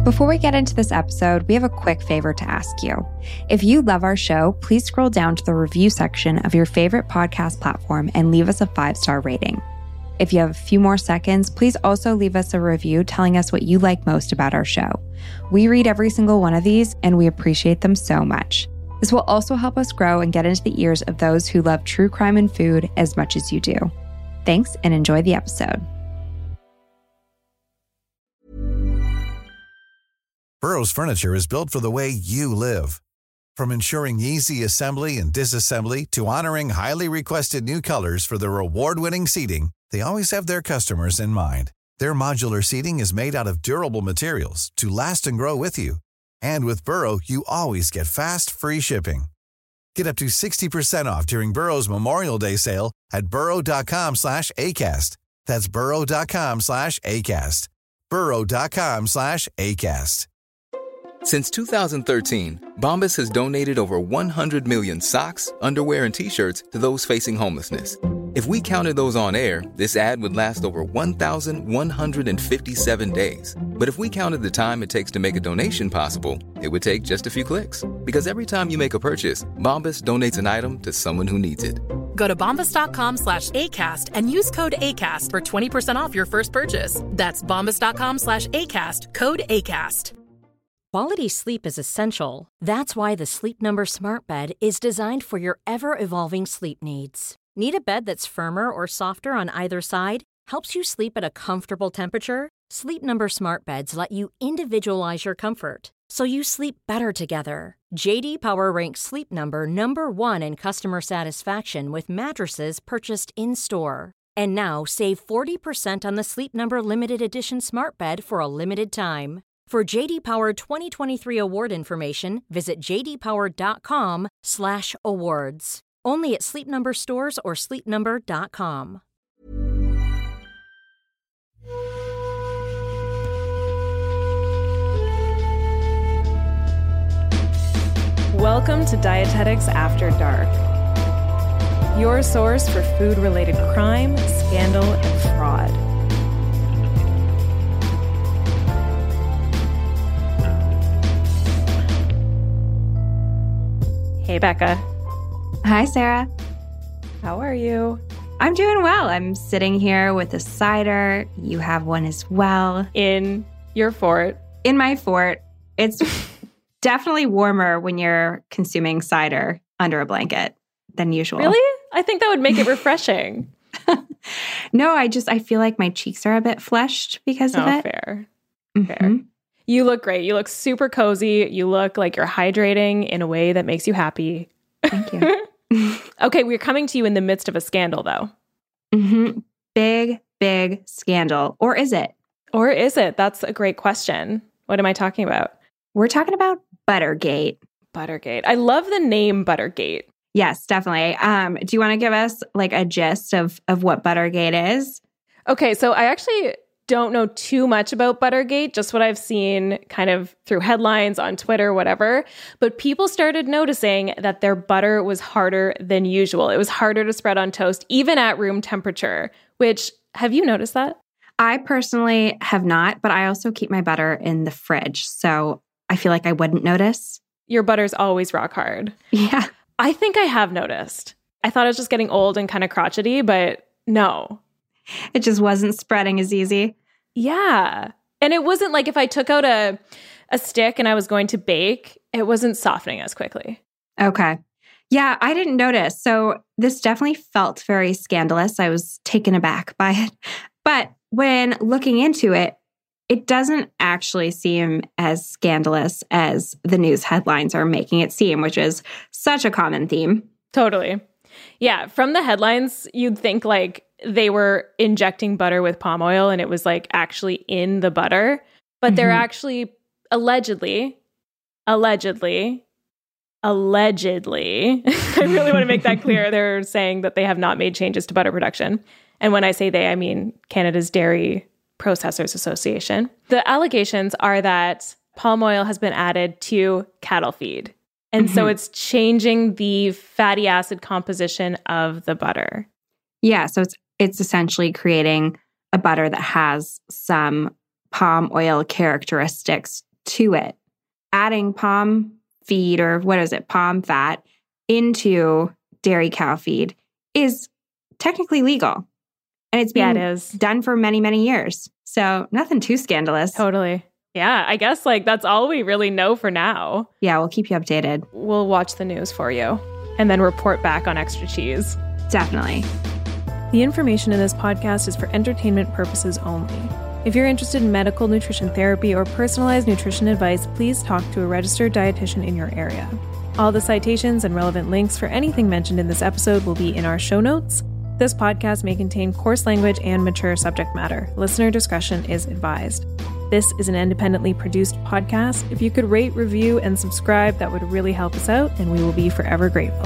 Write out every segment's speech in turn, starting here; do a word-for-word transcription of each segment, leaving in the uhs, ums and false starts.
Before we get into this episode, we have a quick favor to ask you. If you love our show, please scroll down to the review section of your favorite podcast platform and leave us a five-star rating. If you have a few more seconds, please also leave us a review telling us what you like most about our show. We read every single one of these, and we appreciate them so much. This will also help us grow and get into the ears of those who love true crime and food as much as you do. Thanks, and enjoy the episode. Burrow's furniture is built for the way you live. From ensuring easy assembly and disassembly to honoring highly requested new colors for their award-winning seating, they always have their customers in mind. Their modular seating is made out of durable materials to last and grow with you. And with Burrow, you always get fast, free shipping. Get up to sixty percent off during Burrow's Memorial Day sale at burrow.com slash ACAST. That's burrow.com slash ACAST. burrow.com slash ACAST. Since two thousand thirteen, Bombas has donated over one hundred million socks, underwear, and T-shirts to those facing homelessness. If we counted those on air, this ad would last over one thousand one hundred fifty-seven days. But if we counted the time it takes to make a donation possible, it would take just a few clicks. Because every time you make a purchase, Bombas donates an item to someone who needs it. Go to bombas.com slash ACAST and use code ACAST for twenty percent off your first purchase. That's bombas.com slash ACAST, code ACAST. Quality sleep is essential. That's why the Sleep Number Smart Bed is designed for your ever-evolving sleep needs. Need a bed that's firmer or softer on either side? Helps you sleep at a comfortable temperature? Sleep Number Smart Beds let you individualize your comfort, so you sleep better together. J D Power ranks Sleep Number number one in customer satisfaction with mattresses purchased in-store. And now, save forty percent on the Sleep Number Limited Edition Smart Bed for a limited time. For J D Power twenty twenty-three award information, visit jdpower.com slash awards. Only at Sleep Number stores or sleep number dot com. Welcome to Dietetics After Dark, your source for food-related crime, scandal, and fraud. Hey, Becca. Hi, Sarah. How are you? I'm doing well. I'm sitting here with a cider. You have one as well. In your fort. In my fort. It's definitely warmer when you're consuming cider under a blanket than usual. Really? I think that would make it refreshing. No, I just, I feel like my cheeks are a bit flushed because of oh, it. fair. Mm-hmm. Fair. You look great. You look super cozy. You look like you're hydrating in a way that makes you happy. Thank you. Okay, we're coming to you in the midst of a scandal, though. Mm-hmm. Big, big scandal. Or is it? Or is it? That's a great question. What am I talking about? We're talking about Buttergate. Buttergate. I love the name Buttergate. Yes, definitely. Um, do you want to give us like a gist of, of what Buttergate is? Okay, so I actually don't know too much about Buttergate, just what I've seen kind of through headlines on Twitter, whatever. But people started noticing that their butter was harder than usual. It was harder to spread on toast, even at room temperature, which, have you noticed that? I personally have not, but I also keep my butter in the fridge. So I feel like I wouldn't notice. Your butter's always rock hard. Yeah. I think I have noticed. I thought I was just getting old and kind of crotchety, but no. It just wasn't spreading as easy. Yeah. And it wasn't like if I took out a, a stick and I was going to bake, it wasn't softening as quickly. Okay. Yeah, I didn't notice. So this definitely felt very scandalous. I was taken aback by it. But when looking into it, it doesn't actually seem as scandalous as the news headlines are making it seem, which is such a common theme. Totally. Yeah. From the headlines, you'd think like they were injecting butter with palm oil and it was like actually in the butter. But mm-hmm. they're actually allegedly, allegedly, allegedly, I really want to make that clear. They're saying that they have not made changes to butter production. And when I say they, I mean Canada's Dairy Processors Association. The allegations are that palm oil has been added to cattle feed. And mm-hmm. so it's changing the fatty acid composition of the butter. Yeah, so it's it's essentially creating a butter that has some palm oil characteristics to it. Adding palm feed, or what is it, palm fat, into dairy cow feed is technically legal. And it's been yeah, it is. done for many, many years. So nothing too scandalous. Totally. Yeah, I guess like that's all we really know for now. Yeah, we'll keep you updated. We'll watch the news for you and then report back on Extra Cheese. Definitely. The information in this podcast is for entertainment purposes only. If you're interested in medical nutrition therapy or personalized nutrition advice, please talk to a registered dietitian in your area. All the citations and relevant links for anything mentioned in this episode will be in our show notes. This podcast may contain coarse language and mature subject matter. Listener discretion is advised. This is an independently produced podcast. If you could rate, review, and subscribe, that would really help us out, and we will be forever grateful.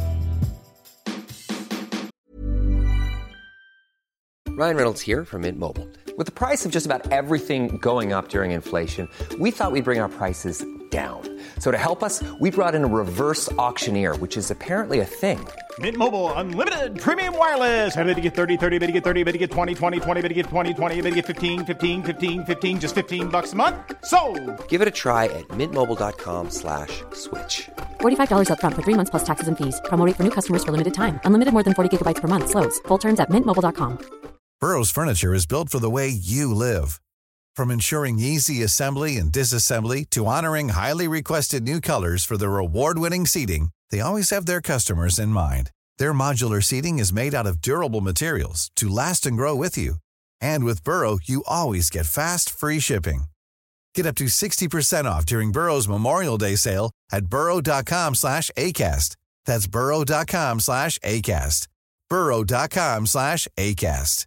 Ryan Reynolds here from Mint Mobile. With the price of just about everything going up during inflation, we thought we'd bring our prices down. So to help us, we brought in a reverse auctioneer, which is apparently a thing. Mint Mobile Unlimited Premium Wireless. How to get thirty, thirty, how to get thirty, how to get twenty, twenty, twenty, how to get twenty, twenty, how to get fifteen, fifteen, fifteen, fifteen, just fifteen bucks a month? Sold! Give it a try at mintmobile.com slash switch. forty-five dollars up front for three months plus taxes and fees. Promo rate for new customers for limited time. Unlimited more than forty gigabytes per month. Slows full terms at mint mobile dot com. Burrow's furniture is built for the way you live. From ensuring easy assembly and disassembly to honoring highly requested new colors for their award-winning seating, they always have their customers in mind. Their modular seating is made out of durable materials to last and grow with you. And with Burrow, you always get fast, free shipping. Get up to sixty percent off during Burrow's Memorial Day sale at burrow.com slash ACAST. That's burrow.com slash ACAST. burrow.com slash ACAST.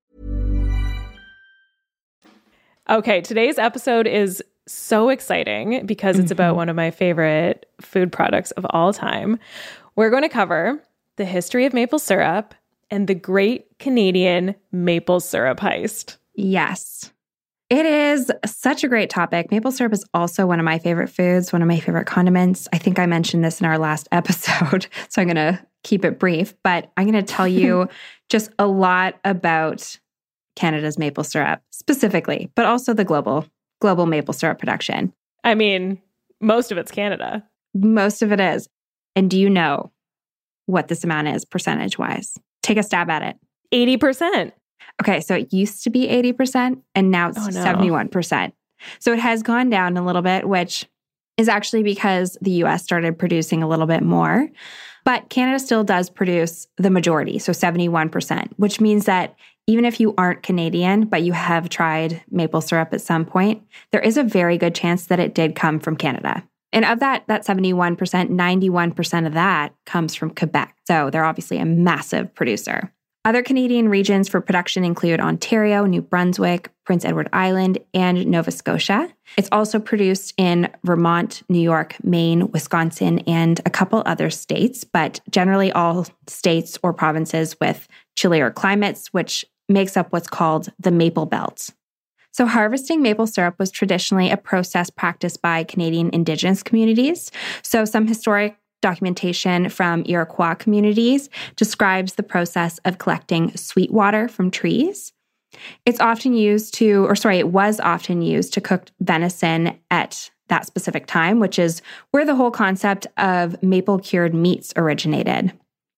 Okay, today's episode is so exciting because it's about one of my favorite food products of all time. We're going to cover the history of maple syrup and the great Canadian maple syrup heist. Yes. It is such a great topic. Maple syrup is also one of my favorite foods, one of my favorite condiments. I think I mentioned this in our last episode, so I'm going to keep it brief, but I'm going to tell you just a lot about Canada's maple syrup specifically, but also the global global maple syrup production. I mean, most of it's Canada. Most of it is. And do you know what this amount is percentage-wise? Take a stab at it. eighty percent. Okay, so it used to be eighty percent and now it's oh, no. seventy-one percent. So it has gone down a little bit, which is actually because the U S started producing a little bit more. But Canada still does produce the majority, so seventy-one percent, which means that even if you aren't Canadian, but you have tried maple syrup at some point, there is a very good chance that it did come from Canada. And of that, that seventy-one percent, ninety-one percent of that comes from Quebec. So they're obviously a massive producer. Other Canadian regions for production include Ontario, New Brunswick, Prince Edward Island, and Nova Scotia. It's also produced in Vermont, New York, Maine, Wisconsin, and a couple other states, but generally all states or provinces with chillier climates, which makes up what's called the Maple Belt. So harvesting maple syrup was traditionally a process practiced by Canadian Indigenous communities. So some historic documentation from Iroquois communities describes the process of collecting sweet water from trees. It's often used to, or sorry, it was often used to cook venison at that specific time, which is where the whole concept of maple cured meats originated.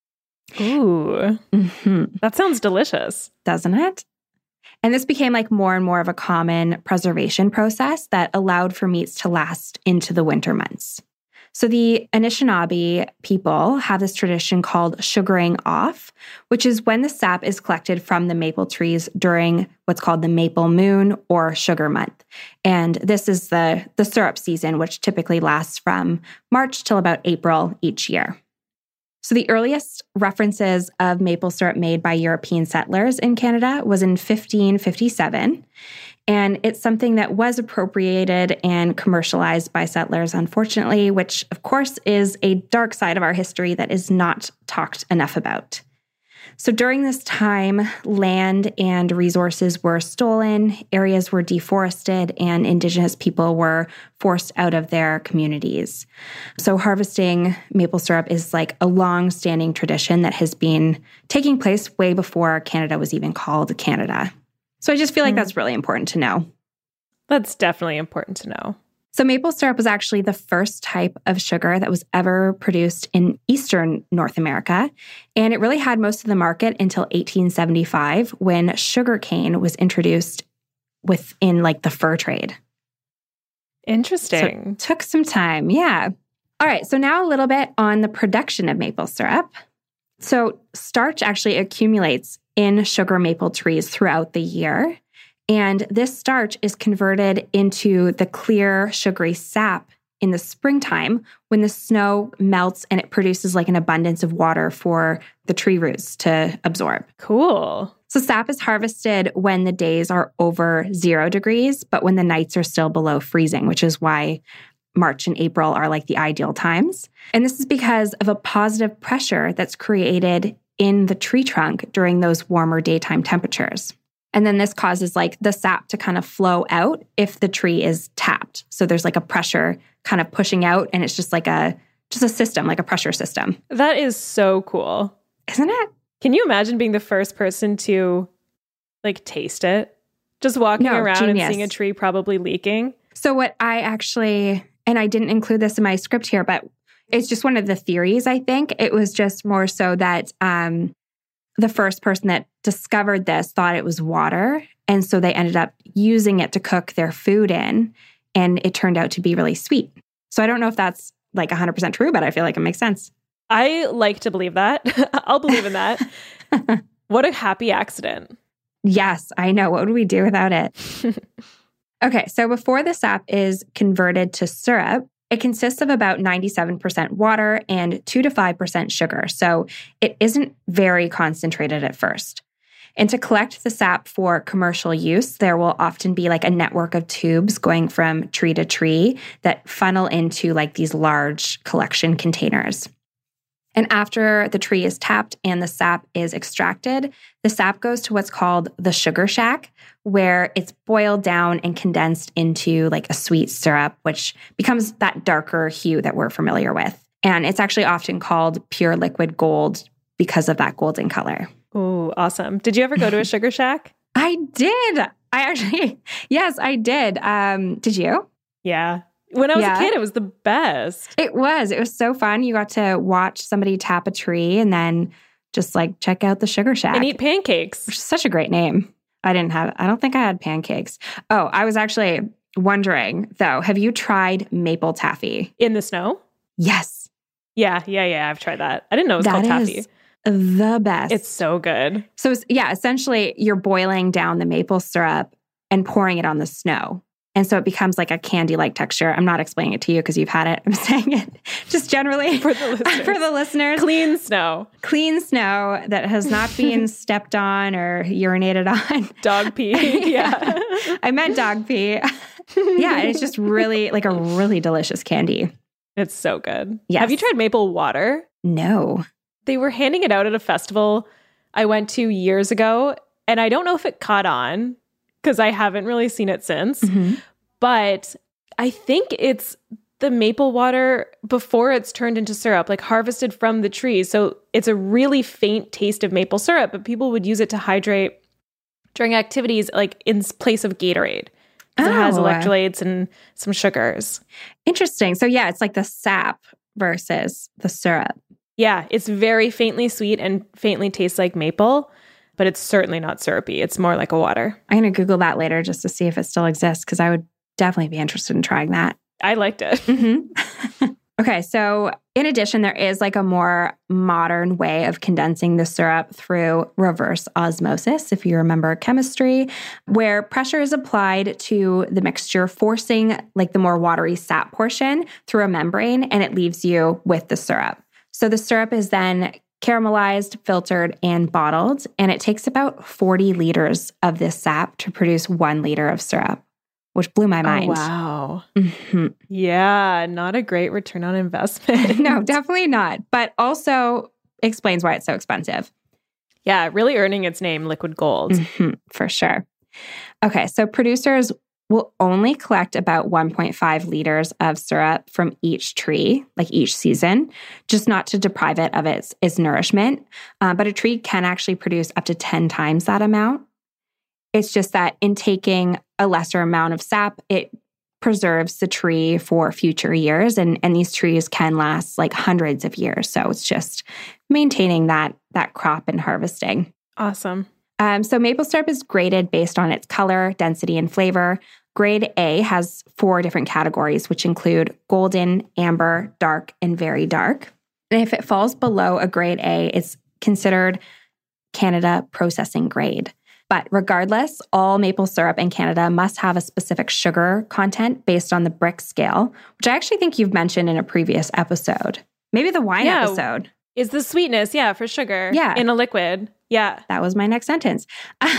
Ooh, mm-hmm. That sounds delicious. Doesn't it? And this became like more and more of a common preservation process that allowed for meats to last into the winter months. So the Anishinaabe people have this tradition called sugaring off, which is when the sap is collected from the maple trees during what's called the maple moon or sugar month. And this is the, the syrup season, which typically lasts from March till about April each year. So the earliest references of maple syrup made by European settlers in Canada was in fifteen fifty-seven. And it's something that was appropriated and commercialized by settlers, unfortunately, which, of course, is a dark side of our history that is not talked enough about. So during this time, land and resources were stolen, areas were deforested, and Indigenous people were forced out of their communities. So harvesting maple syrup is like a long-standing tradition that has been taking place way before Canada was even called Canada. So I just feel like that's really important to know. That's definitely important to know. So maple syrup was actually the first type of sugar that was ever produced in Eastern North America. And it really had most of the market until eighteen seventy-five when sugarcane was introduced within like the fur trade. Interesting. So it took some time. Yeah. All right. So now a little bit on the production of maple syrup. So starch actually accumulates in sugar maple trees throughout the year. And this starch is converted into the clear, sugary sap in the springtime when the snow melts and it produces like an abundance of water for the tree roots to absorb. Cool. So sap is harvested when the days are over zero degrees, but when the nights are still below freezing, which is why March and April are like the ideal times. And this is because of a positive pressure that's created in the tree trunk during those warmer daytime temperatures. And then this causes like the sap to kind of flow out if the tree is tapped. So there's like a pressure kind of pushing out, and it's just like a just a system, like a pressure system. That is so cool. Isn't it? Can you imagine being the first person to like taste it? Just walking No, around genius. and seeing a tree probably leaking. So what I actually, and I didn't include this in my script here, but it's just one of the theories, I think. It was just more so that um, the first person that discovered this thought it was water. And so they ended up using it to cook their food in. And it turned out to be really sweet. So I don't know if that's like one hundred percent true, but I feel like it makes sense. I like to believe that. I'll believe in that. What a happy accident. Yes, I know. What would we do without it? Okay, so before the sap is converted to syrup, it consists of about ninety-seven percent water and two to five percent sugar. So it isn't very concentrated at first. And to collect the sap for commercial use, there will often be like a network of tubes going from tree to tree that funnel into like these large collection containers. And after the tree is tapped and the sap is extracted, the sap goes to what's called the sugar shack, where it's boiled down and condensed into like a sweet syrup, which becomes that darker hue that we're familiar with. And it's actually often called pure liquid gold because of that golden color. Ooh, awesome. Did you ever go to a sugar shack? I did. I actually, yes, I did. Um, did you? Yeah. When I was Yeah. a kid, it was the best. It was. It was so fun. You got to watch somebody tap a tree and then just like check out the sugar shack. And eat pancakes. Which is such a great name. I didn't have, I don't think I had pancakes. Oh, I was actually wondering though, have you tried maple taffy? In the snow? Yes. Yeah, yeah, yeah. I've tried that. I didn't know it was That called taffy. is the best. It's so good. So it's, yeah, essentially you're boiling down the maple syrup and pouring it on the snow. And so it becomes like a candy-like texture. I'm not explaining it to you because you've had it. I'm saying it just generally For the listeners. for the listeners. Clean snow. Clean snow that has not been stepped on or urinated on. Dog pee. Yeah. I meant dog pee. Yeah, it's just really like a really delicious candy. It's so good. Yes. Have you tried maple water? No. They were handing it out at a festival I went to years ago, and I don't know if it caught on because I haven't really seen it since. Mm-hmm. But I think it's the maple water before it's turned into syrup, like harvested from the tree. So it's a really faint taste of maple syrup, but people would use it to hydrate during activities like in place of Gatorade. It has Oh. electrolytes and some sugars. Interesting. So yeah, it's like the sap versus the syrup. Yeah, it's very faintly sweet and faintly tastes like maple, but it's certainly not syrupy. It's more like a water. I'm going to Google that later just to see if it still exists because I would definitely be interested in trying that. I liked it. Mm-hmm. Okay, so in addition, there is like a more modern way of condensing the syrup through reverse osmosis, if you remember chemistry, where pressure is applied to the mixture, forcing like the more watery sap portion through a membrane, and it leaves you with the syrup. So the syrup is then caramelized, filtered, and bottled, and it takes about forty liters of this sap to produce one liter of syrup, which blew my mind. Oh, wow. Mhm. Yeah, not a great return on investment. No, definitely not. But also explains why it's so expensive. Yeah, really earning its name, liquid gold. Mhm, for sure. Okay, so producers will only collect about one point five liters of syrup from each tree, like each season, just not to deprive it of its, its nourishment. Uh, but a tree can actually produce up to ten times that amount. It's just that in taking a lesser amount of sap, it preserves the tree for future years. And, and these trees can last like hundreds of years. So it's just maintaining that, that crop and harvesting. Awesome. Um, so maple syrup is graded based on its color, density, and flavor. Grade A has four different categories, which include golden, amber, dark, and very dark. And if it falls below a grade A, it's considered Canada processing grade. But regardless, all maple syrup in Canada must have a specific sugar content based on the Brick scale, which I actually think you've mentioned in a previous episode. Maybe the wine yeah. episode. Is the sweetness, yeah, for sugar yeah. in a liquid. Yeah. That was my next sentence.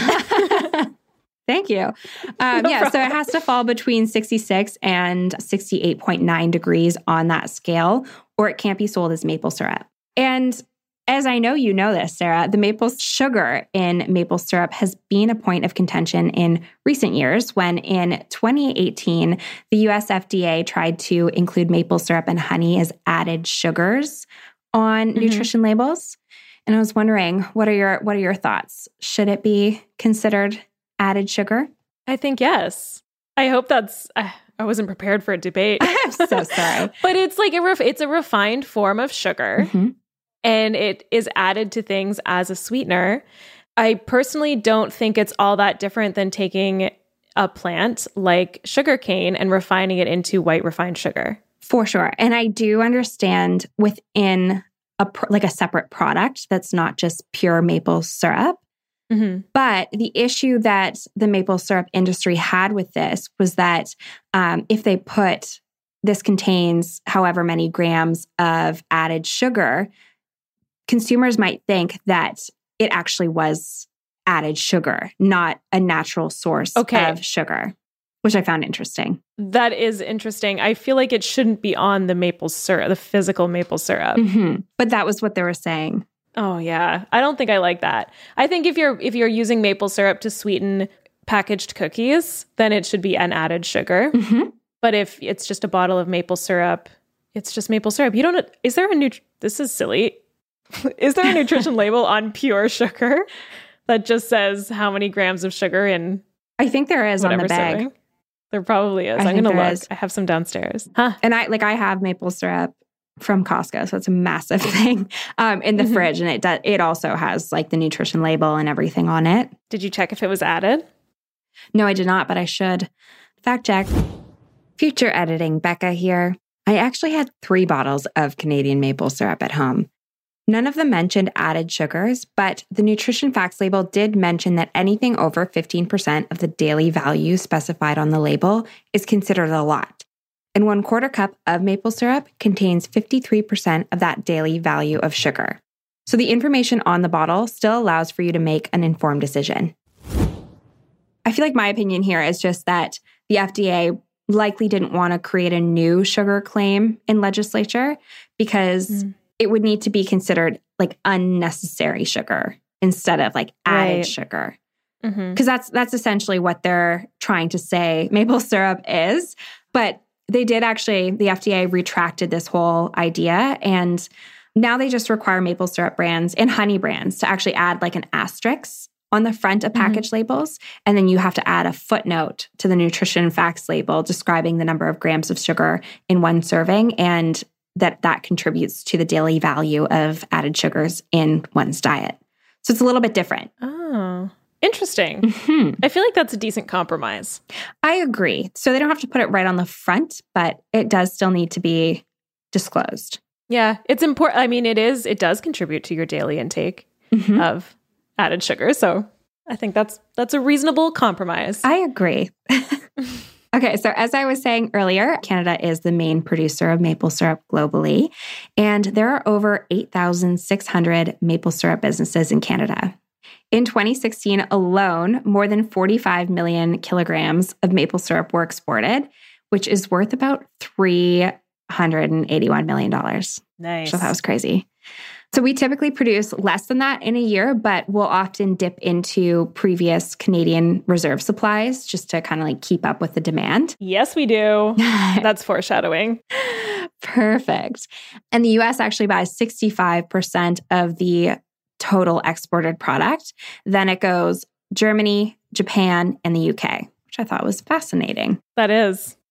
Thank you. Um, no yeah, problem. so it has to fall between sixty-six and sixty-eight point nine degrees on that scale, or it can't be sold as maple syrup. And as I know you know this, Sarah, the maple sugar in maple syrup has been a point of contention in recent years when in twenty eighteen, the U S F D A tried to include maple syrup and honey as added sugars on mm-hmm. nutrition labels. And I was wondering, what are your what are your thoughts? Should it be considered added sugar? I think yes. I hope that's, uh, I wasn't prepared for a debate. I'm so sorry. But it's like a ref, it's a refined form of sugar. Mm-hmm. And it is added to things as a sweetener. I personally don't think it's all that different than taking a plant like sugarcane and refining it into white refined sugar. For sure. And I do understand within a like a separate product that's not just pure maple syrup. Mm-hmm. But the issue that the maple syrup industry had with this was that um, if they put this contains however many grams of added sugar, consumers might think that it actually was added sugar, not a natural source okay. of sugar, which I found interesting. That is interesting. I feel like it shouldn't be on the maple syrup, the physical maple syrup. Mm-hmm. But that was what they were saying. Oh yeah, I don't think I like that. I think if you're if you're using maple syrup to sweeten packaged cookies, then it should be an added sugar. Mm-hmm. But if it's just a bottle of maple syrup, it's just maple syrup. You don't. Is there a new? This is silly. Is there a nutrition label on pure sugar that just says how many grams of sugar in? I think there is on the bag. Serving? There probably is. I I'm going to look. Is. I have some downstairs. Huh. And I like I have maple syrup from Costco, so it's a massive thing um, in the mm-hmm. fridge, and it does. It also has like the nutrition label and everything on it. Did you check if it was added? No, I did not, but I should. Fact check. Future editing, Becca here. I actually had three bottles of Canadian maple syrup at home. None of them mentioned added sugars, but the nutrition facts label did mention that anything over fifteen percent of the daily value specified on the label is considered a lot. And one quarter cup of maple syrup contains fifty-three percent of that daily value of sugar. So the information on the bottle still allows for you to make an informed decision. I feel like my opinion here is just that the F D A likely didn't want to create a new sugar claim in legislature because mm. it would need to be considered like unnecessary sugar instead of like added right. sugar. Because mm-hmm. that's that's essentially what they're trying to say maple syrup is. But they did actually, the F D A retracted this whole idea, and now they just require maple syrup brands and honey brands to actually add like an asterisk on the front of package mm-hmm. labels, and then you have to add a footnote to the nutrition facts label describing the number of grams of sugar in one serving, and that that contributes to the daily value of added sugars in one's diet. So it's a little bit different. Oh, interesting. Mm-hmm. I feel like that's a decent compromise. I agree. So they don't have to put it right on the front, but it does still need to be disclosed. Yeah, it's important. I mean, it is, it does contribute to your daily intake mm-hmm. of added sugar. So I think that's that's a reasonable compromise. I agree. Okay, so as I was saying earlier, Canada is the main producer of maple syrup globally, and there are over eight thousand six hundred maple syrup businesses in Canada. In twenty sixteen alone, more than forty-five million kilograms of maple syrup were exported, which is worth about three hundred eighty-one million dollars. Nice. So that was crazy. So we typically produce less than that in a year, but we'll often dip into previous Canadian reserve supplies just to kind of like keep up with the demand. Yes, we do. That's foreshadowing. Perfect. And the U S actually buys sixty-five percent of the total exported product. Then it goes Germany, Japan, and the U K, which I thought was fascinating. That is.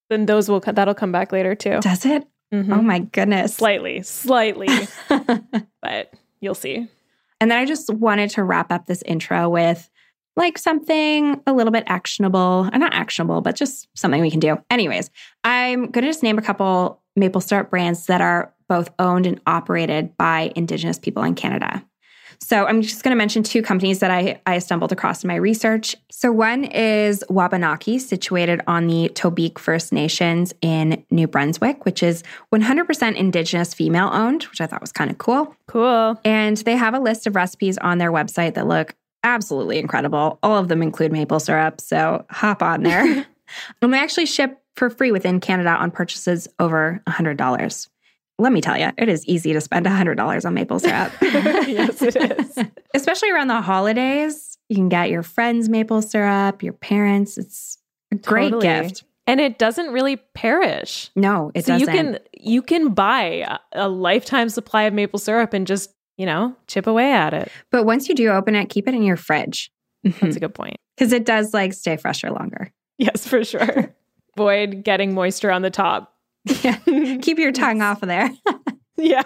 Then those will that'll come back later too. Does it? Mm-hmm. Oh my goodness. Slightly, slightly, but you'll see. And then I just wanted to wrap up this intro with like something a little bit actionable, uh, not actionable, but just something we can do. Anyways, I'm going to just name a couple maple syrup brands that are both owned and operated by Indigenous people in Canada. So I'm just going to mention two companies that I, I stumbled across in my research. So one is Wabanaki, situated on the Tobique First Nations in New Brunswick, which is one hundred percent Indigenous female owned, which I thought was kind of cool. Cool. And they have a list of recipes on their website that look absolutely incredible. All of them include maple syrup, so hop on there. And they actually ship for free within Canada on purchases over one hundred dollars. Let me tell you, it is easy to spend one hundred dollars on maple syrup. Yes, it is. Especially around the holidays. You can get your friends maple syrup, your parents. It's a great Totally. gift. And it doesn't really perish. No, it so doesn't. you can you can buy a, a lifetime supply of maple syrup and just, you know, chip away at it. But once you do open it, keep it in your fridge. That's a good point. Because it does like stay fresher longer. Yes, for sure. Avoid getting moisture on the top. Yeah. Keep your tongue off of there. Yeah.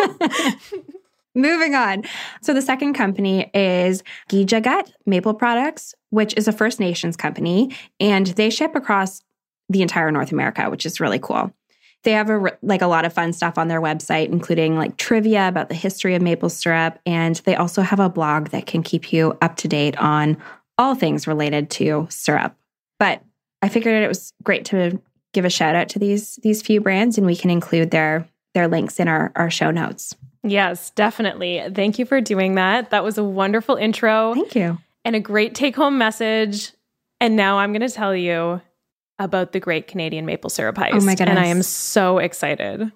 Moving on. So the second company is Gijagut Maple Products, which is a First Nations company, and they ship across the entire North America, which is really cool. They have a, like a lot of fun stuff on their website, including like trivia about the history of maple syrup, and they also have a blog that can keep you up to date on all things related to syrup. But I figured it was great to give a shout out to these these few brands, and we can include their their links in our, our show notes. Yes, definitely. Thank you for doing that. That was a wonderful intro. Thank you. And a great take-home message. And now I'm going to tell you about the Great Canadian Maple Syrup Heist. Oh my goodness. And I am so excited.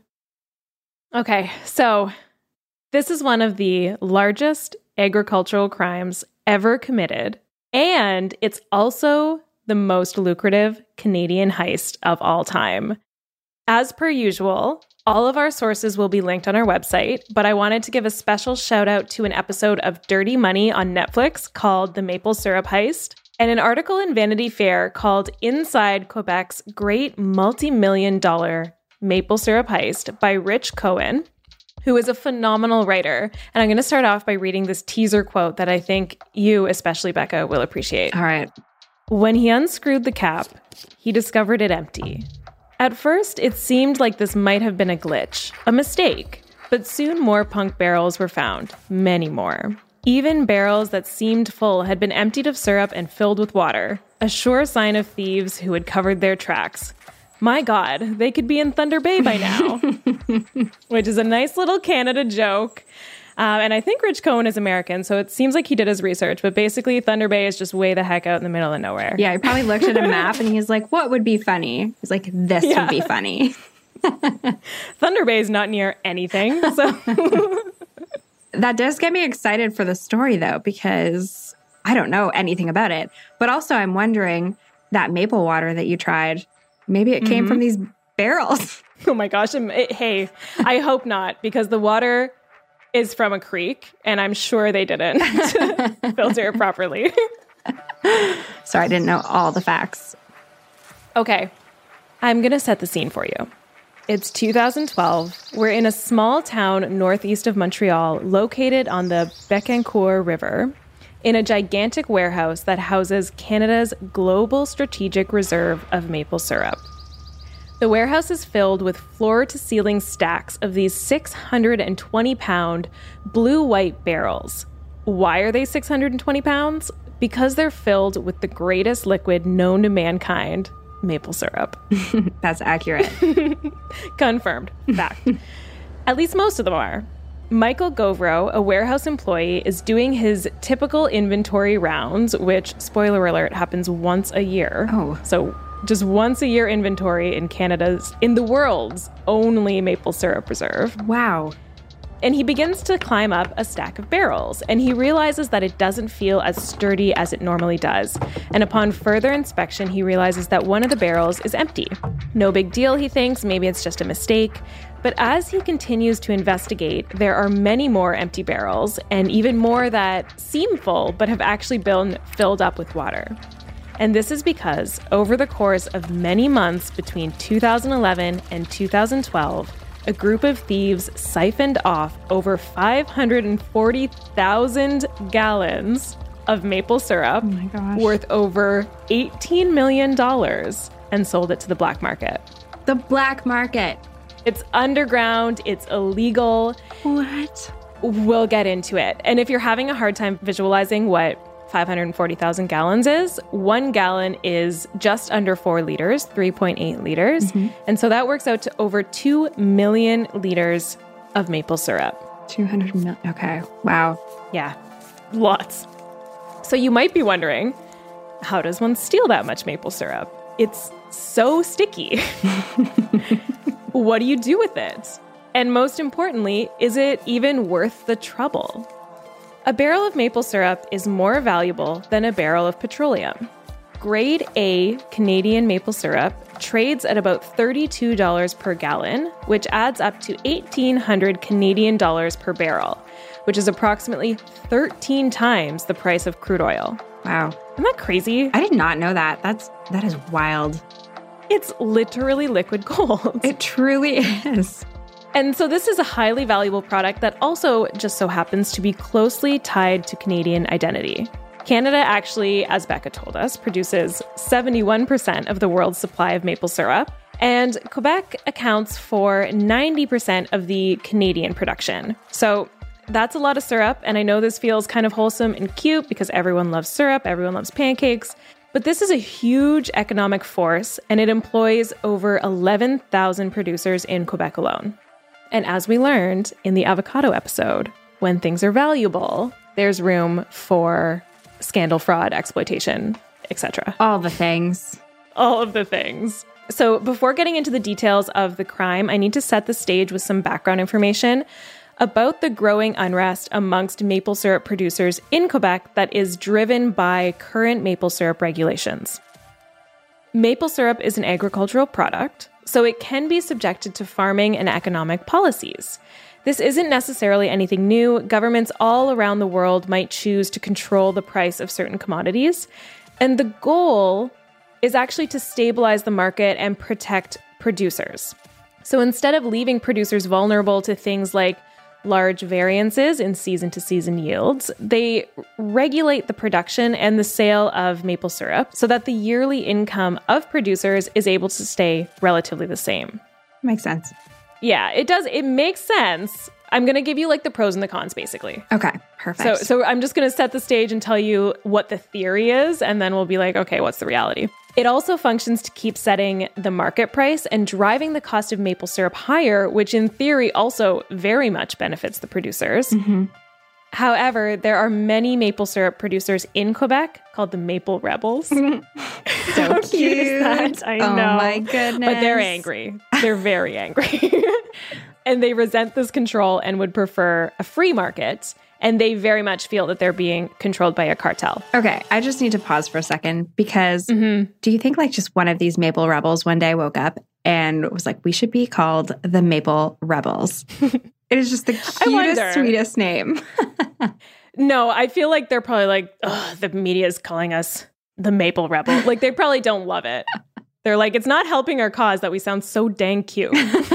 Okay, so this is one of the largest agricultural crimes ever committed. And it's also the most lucrative Canadian heist of all time. As per usual, all of our sources will be linked on our website, but I wanted to give a special shout out to an episode of Dirty Money on Netflix called The Maple Syrup Heist, and an article in Vanity Fair called Inside Quebec's Great Multi-Million Dollar Maple Syrup Heist by Rich Cohen, who is a phenomenal writer. And I'm going to start off by reading this teaser quote that I think you, especially Becca, will appreciate. All right. When he unscrewed the cap, he discovered it empty. At first, it seemed like this might have been a glitch, a mistake, but soon more punk barrels were found, many more. Even barrels that seemed full had been emptied of syrup and filled with water, a sure sign of thieves who had covered their tracks. My God, they could be in Thunder Bay by now, which is a nice little Canada joke. Uh, and I think Rich Cohen is American, so it seems like he did his research. But basically, Thunder Bay is just way the heck out in the middle of nowhere. Yeah, he probably looked at a map and he's like, what would be funny? He's like, this Yeah. would be funny. Thunder Bay is not near anything. So That does get me excited for the story, though, because I don't know anything about it. But also, I'm wondering, that maple water that you tried, maybe it came Mm-hmm. from these barrels. Oh my gosh. It, hey, I hope not, because the water is from a creek, and I'm sure they didn't filter it properly. Sorry, I didn't know all the facts. Okay, I'm going to set the scene for you. It's two thousand twelve. We're in a small town northeast of Montreal, located on the Bécancour River, in a gigantic warehouse that houses Canada's global strategic reserve of maple syrup. The warehouse is filled with floor-to-ceiling stacks of these six hundred twenty pound blue-white barrels. Why are they six hundred twenty pounds? Because they're filled with the greatest liquid known to mankind, maple syrup. That's accurate. Confirmed. Fact. At least most of them are. Michael Govro, a warehouse employee, is doing his typical inventory rounds, which, spoiler alert, happens once a year. Oh. So just once a year inventory in Canada's, in the world's only maple syrup reserve. Wow. And he begins to climb up a stack of barrels, and he realizes that it doesn't feel as sturdy as it normally does. And upon further inspection, he realizes that one of the barrels is empty. No big deal, he thinks, maybe it's just a mistake. But as he continues to investigate, there are many more empty barrels, and even more that seem full but have actually been filled up with water. And this is because over the course of many months between two thousand eleven and two thousand twelve, a group of thieves siphoned off over five hundred forty thousand gallons of maple syrup Oh my gosh. worth over eighteen million dollars and sold it to the black market. The black market. It's underground, it's illegal. What? We'll get into it. And if you're having a hard time visualizing what five hundred forty thousand gallons is, one gallon is just under four liters, three point eight liters. Mm-hmm. And so that works out to over two million liters of maple syrup. two hundred million. Okay. Wow. Yeah, lots. So you might be wondering, how does one steal that much maple syrup? It's so sticky. What do you do with it? And most importantly, is it even worth the trouble? A barrel of maple syrup is more valuable than a barrel of petroleum. Grade A Canadian maple syrup trades at about thirty-two dollars per gallon, which adds up to eighteen hundred Canadian dollars per barrel, which is approximately thirteen times the price of crude oil. Wow. Isn't that crazy? I did not know that. That's that is wild. It's literally liquid gold. It truly is. And so this is a highly valuable product that also just so happens to be closely tied to Canadian identity. Canada actually, as Becca told us, produces seventy-one percent of the world's supply of maple syrup, and Quebec accounts for ninety percent of the Canadian production. So that's a lot of syrup, and I know this feels kind of wholesome and cute because everyone loves syrup, everyone loves pancakes, but this is a huge economic force, and it employs over eleven thousand producers in Quebec alone. And as we learned in the avocado episode, when things are valuable, there's room for scandal, fraud, exploitation, et cetera. All the things. All of the things. So before getting into the details of the crime, I need to set the stage with some background information about the growing unrest amongst maple syrup producers in Quebec that is driven by current maple syrup regulations. Maple syrup is an agricultural product, so it can be subjected to farming and economic policies. This isn't necessarily anything new. Governments all around the world might choose to control the price of certain commodities, and the goal is actually to stabilize the market and protect producers. So instead of leaving producers vulnerable to things like large variances in season-to-season yields, they regulate the production and the sale of maple syrup so that the yearly income of producers is able to stay relatively the same. Makes sense. Yeah, it does. It makes sense. I'm going to give you like the pros and the cons, basically. Okay, perfect. So, so I'm just going to set the stage and tell you what the theory is, and then we'll be like, okay, what's the reality? It also functions to keep setting the market price and driving the cost of maple syrup higher, which in theory also very much benefits the producers. Mm-hmm. However, there are many maple syrup producers in Quebec called the Maple Rebels. So How cute. cute is that? I oh know. my goodness. But they're angry. They're very angry. And they resent this control and would prefer a free market. And they very much feel that they're being controlled by a cartel. Okay, I just need to pause for a second because mm-hmm. do you think like just one of these Maple Rebels one day woke up and was like, we should be called the Maple Rebels? It is just the cutest, sweetest name. No, I feel like they're probably like, ugh, the media is calling us the Maple Rebel. Like they probably don't love it. They're like, it's not helping our cause that we sound so dang cute.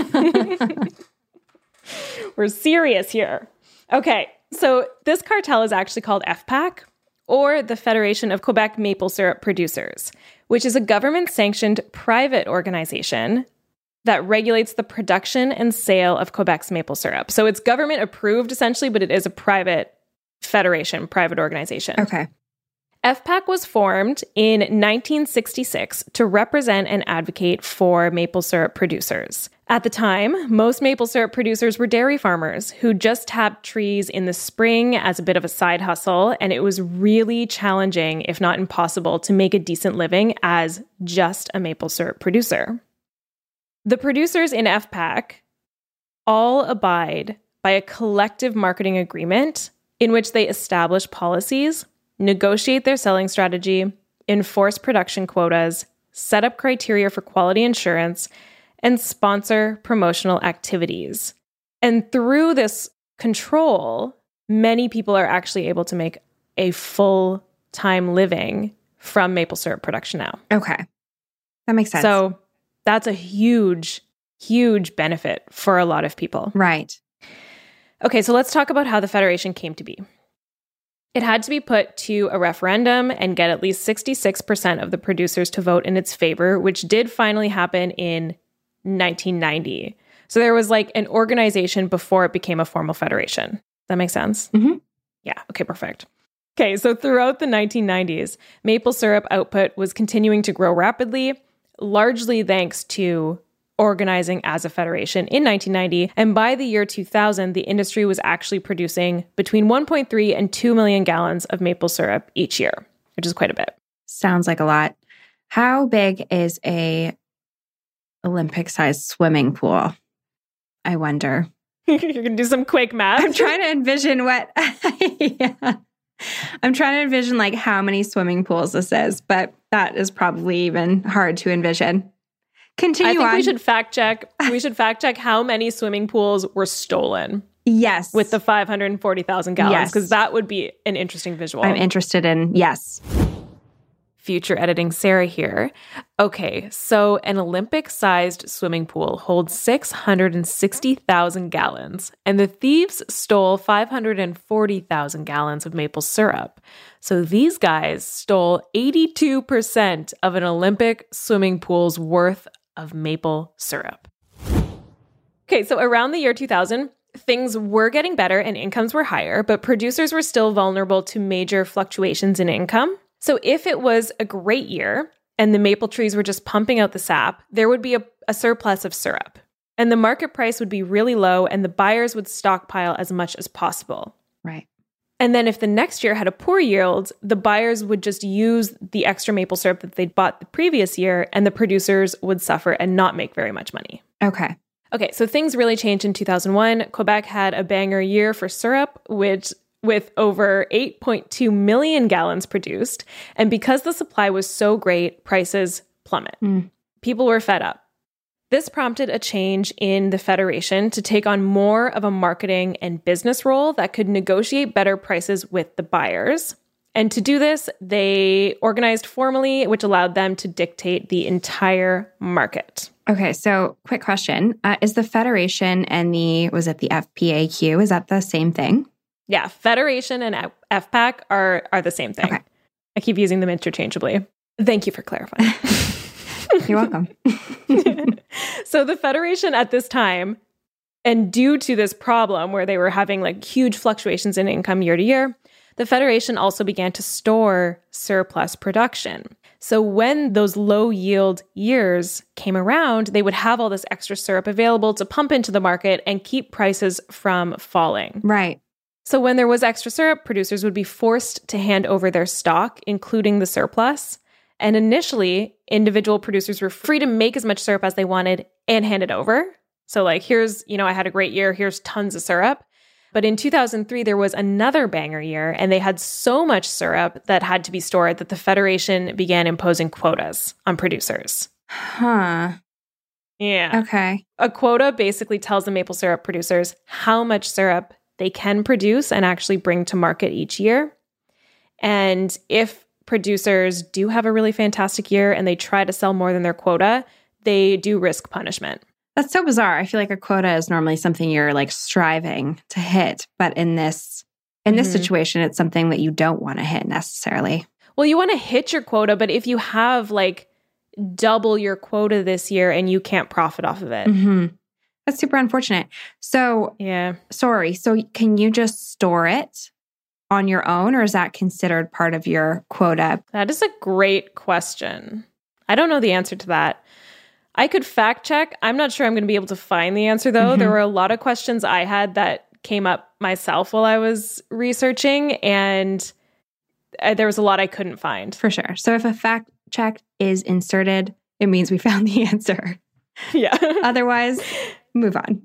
We're serious here. Okay. So this cartel is actually called F PAC, or the Federation of Quebec Maple Syrup Producers, which is a government-sanctioned private organization that regulates the production and sale of Quebec's maple syrup. So it's government-approved, essentially, but it is a private federation, private organization. Okay. F PAC was formed in nineteen sixty-six to represent and advocate for maple syrup producers. At the time, most maple syrup producers were dairy farmers who just tapped trees in the spring as a bit of a side hustle, and it was really challenging, if not impossible, to make a decent living as just a maple syrup producer. The producers in F PAC all abide by a collective marketing agreement in which they establish policies, negotiate their selling strategy, enforce production quotas, set up criteria for quality assurance, and sponsor promotional activities. And through this control, many people are actually able to make a full-time living from maple syrup production now. Okay. That makes sense. So that's a huge, huge benefit for a lot of people. Right. Okay, so let's talk about how the Federation came to be. It had to be put to a referendum and get at least sixty-six percent of the producers to vote in its favor, which did finally happen in nineteen ninety. So there was like an organization before it became a formal federation. That makes sense? Mm-hmm. Yeah. Okay, perfect. Okay, so throughout the nineteen nineties, maple syrup output was continuing to grow rapidly, largely thanks to organizing as a federation in nineteen ninety. And by the year two thousand, the industry was actually producing between one point three and two million gallons of maple syrup each year, which is quite a bit. Sounds like a lot. How big is a Olympic-sized swimming pool? I wonder. You can do some quick math. I'm trying to envision what... yeah. I'm trying to envision like how many swimming pools this is, but that is probably even hard to envision. Continue I think on. we should fact check. We should fact check how many swimming pools were stolen. Yes. With the five hundred forty thousand gallons, because Yes. that would be an interesting visual. I'm interested in, yes. Future editing Sarah here. Okay, so an Olympic-sized swimming pool holds six hundred sixty thousand gallons, and the thieves stole five hundred forty thousand gallons of maple syrup. So these guys stole eighty-two percent of an Olympic swimming pool's worth of maple syrup. Okay, so around the year two thousand, things were getting better and incomes were higher, but producers were still vulnerable to major fluctuations in income. So if it was a great year and the maple trees were just pumping out the sap, there would be a, a surplus of syrup. And the market price would be really low and the buyers would stockpile as much as possible. Right. And then if the next year had a poor yield, the buyers would just use the extra maple syrup that they'd bought the previous year and the producers would suffer and not make very much money. Okay. Okay, so things really changed in two thousand one. Quebec had a banger year for syrup, which with over eight point two million gallons produced. And because the supply was so great, prices plummet. Mm. People were fed up. This prompted a change in the Federation to take on more of a marketing and business role that could negotiate better prices with the buyers. And to do this, they organized formally, which allowed them to dictate the entire market. Okay, so quick question. Uh, is the Federation and the, was it the F P A Q, is that the same thing? Yeah, Federation and F PAC are, are the same thing. Okay. I keep using them interchangeably. Thank you for clarifying. You're welcome. So the Federation at this time, and due to this problem where they were having like huge fluctuations in income year to year, the Federation also began to store surplus production. So when those low yield years came around, they would have all this extra syrup available to pump into the market and keep prices from falling. Right. So when there was extra syrup, producers would be forced to hand over their stock, including the surplus. And initially, individual producers were free to make as much syrup as they wanted and hand it over. So like, here's, you know, I had a great year, here's tons of syrup. But in two thousand three, there was another banger year, and they had so much syrup that had to be stored that the Federation began imposing quotas on producers. Huh. Yeah. Okay. A quota basically tells the maple syrup producers how much syrup they can produce and actually bring to market each year. And if producers do have a really fantastic year and they try to sell more than their quota, they do risk punishment. That's so bizarre. I feel like a quota is normally something you're like striving to hit, but in this in this mm-hmm. situation, it's something that you don't want to hit necessarily. Well, you want to hit your quota, but if you have like double your quota this year and you can't profit off of it. Mm-hmm. That's super unfortunate. So, yeah. Sorry. So can you just store it on your own, or is that considered part of your quota? That is a great question. I don't know the answer to that. I could fact check. I'm not sure I'm going to be able to find the answer, though. Mm-hmm. There were a lot of questions I had that came up myself while I was researching, and there was a lot I couldn't find. For sure. So if a fact check is inserted, it means we found the answer. Yeah. Otherwise, move on.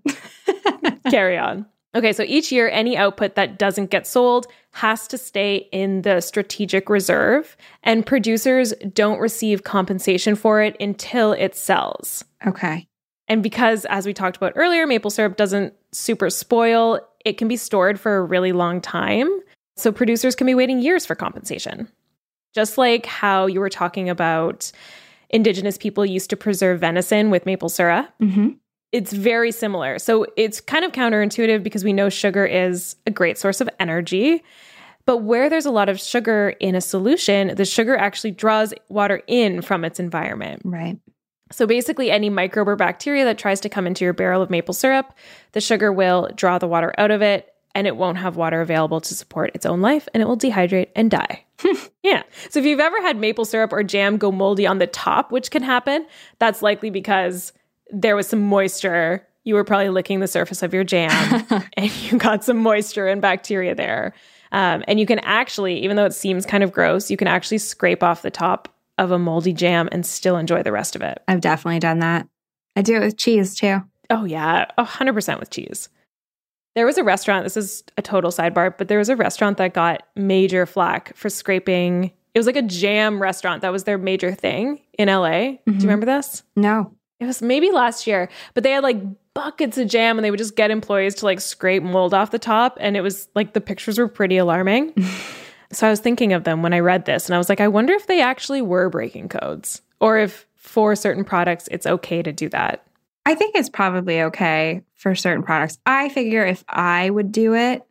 Carry on. Okay, so each year, any output that doesn't get sold has to stay in the strategic reserve, and producers don't receive compensation for it until it sells. Okay. And because, as we talked about earlier, maple syrup doesn't super spoil, it can be stored for a really long time. So producers can be waiting years for compensation. Just like how you were talking about Indigenous people used to preserve venison with maple syrup. Mm-hmm. It's very similar. So it's kind of counterintuitive because we know sugar is a great source of energy. But where there's a lot of sugar in a solution, the sugar actually draws water in from its environment. Right. So basically, any microbe or bacteria that tries to come into your barrel of maple syrup, the sugar will draw the water out of it, and it won't have water available to support its own life, and it will dehydrate and die. Yeah. So if you've ever had maple syrup or jam go moldy on the top, which can happen, that's likely because there was some moisture. You were probably licking the surface of your jam, and you got some moisture and bacteria there. Um, and you can actually, even though it seems kind of gross, you can actually scrape off the top of a moldy jam and still enjoy the rest of it. I've definitely done that. I do it with cheese too. Oh yeah, one hundred percent with cheese. There was a restaurant, this is a total sidebar, but there was a restaurant that got major flack for scraping. It was like a jam restaurant. That was their major thing in L A. Mm-hmm. Do you remember this? No. It was maybe last year, but they had like buckets of jam and they would just get employees to like scrape mold off the top. And it was like, the pictures were pretty alarming. So I was thinking of them when I read this and I was like, I wonder if they actually were breaking codes or if for certain products, it's okay to do that. I think it's probably okay for certain products. I figure if I would do it,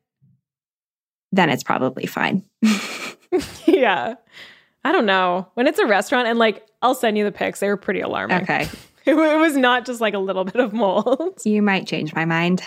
then it's probably fine. Yeah. I don't know. When it's a restaurant and like, I'll send you the pics. They were pretty alarming. Okay. It was not just like a little bit of mold. You might change my mind.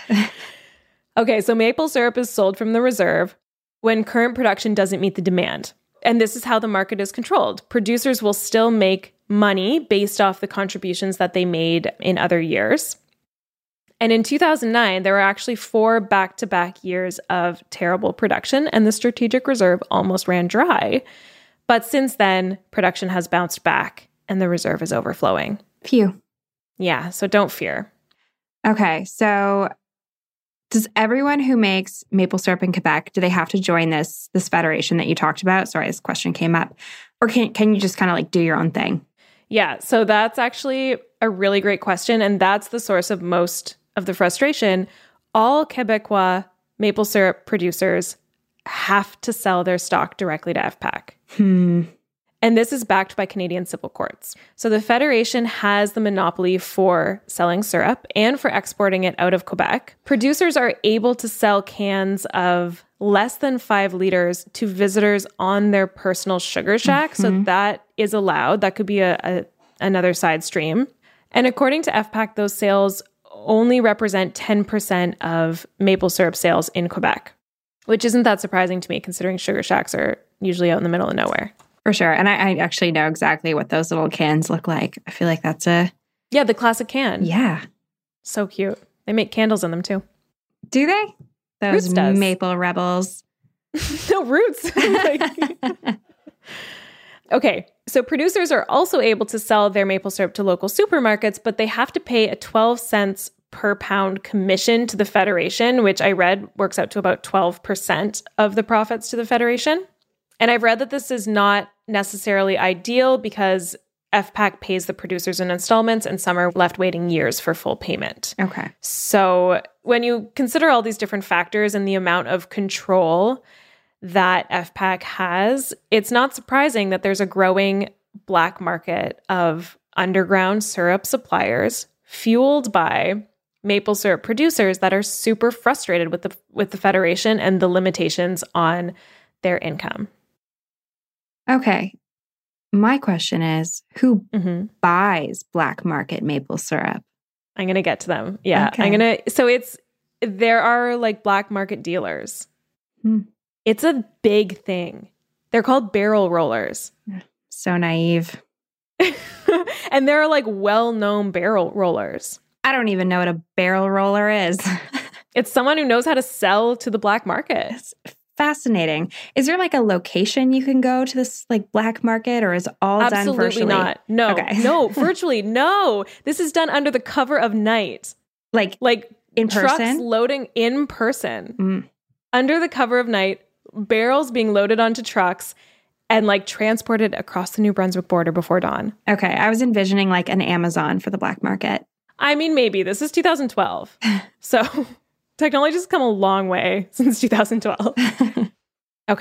Okay. So maple syrup is sold from the reserve when current production doesn't meet the demand. And this is how the market is controlled. Producers will still make money based off the contributions that they made in other years. And in two thousand nine, there were actually four back-to-back years of terrible production, and the strategic reserve almost ran dry. But since then, production has bounced back, and the reserve is overflowing. Phew. Yeah, so don't fear. Okay, so does everyone who makes maple syrup in Quebec, do they have to join this this federation that you talked about? Sorry, this question came up. Or can can you just kind of like do your own thing? Yeah, so that's actually a really great question, and that's the source of most of the frustration. All Quebecois maple syrup producers have to sell their stock directly to F PAC. Hmm. And this is backed by Canadian civil courts. So the Federation has the monopoly for selling syrup and for exporting it out of Quebec. Producers are able to sell cans of less than five liters to visitors on their personal sugar shack. Mm-hmm. So that is allowed. That could be a, a another side stream. And according to F PAC, those sales only represent ten percent of maple syrup sales in Quebec, which isn't that surprising to me considering sugar shacks are usually out in the middle of nowhere. For sure. And I, I actually know exactly what those little cans look like. I feel like that's a... Yeah, the classic can. Yeah. So cute. They make candles in them too. Do they? Those Roots does. maple rebels. No, Roots. Okay, so producers are also able to sell their maple syrup to local supermarkets, but they have to pay a twelve cents per pound commission to the Federation, which I read works out to about twelve percent of the profits to the Federation. And I've read that this is not necessarily ideal because F PAC pays the producers in installments and some are left waiting years for full payment. Okay. So when you consider all these different factors and the amount of control that F PAC has, it's not surprising that there's a growing black market of underground syrup suppliers fueled by maple syrup producers that are super frustrated with the with the Federation and the limitations on their income. Okay. My question is, who Mm-hmm. buys black market maple syrup? I'm going to get to them. Yeah. Okay. I'm going to, so it's, there are like black market dealers. Hmm. It's a big thing. They're called barrel rollers. So naive. And they're like well-known barrel rollers. I don't even know what a barrel roller is. It's someone who knows how to sell to the black market. It's fascinating. Is there like a location you can go to this like black market, or is all Absolutely done virtually? not. No, Okay. no, virtually no. This is done under the cover of night. Like Like in trucks person? loading in person. Mm. Under the cover of night, barrels being loaded onto trucks and like transported across the New Brunswick border before dawn. Okay. I was envisioning like an Amazon for the black market. I mean, maybe. This is two thousand twelve. So technology has come a long way since two thousand twelve. Okay.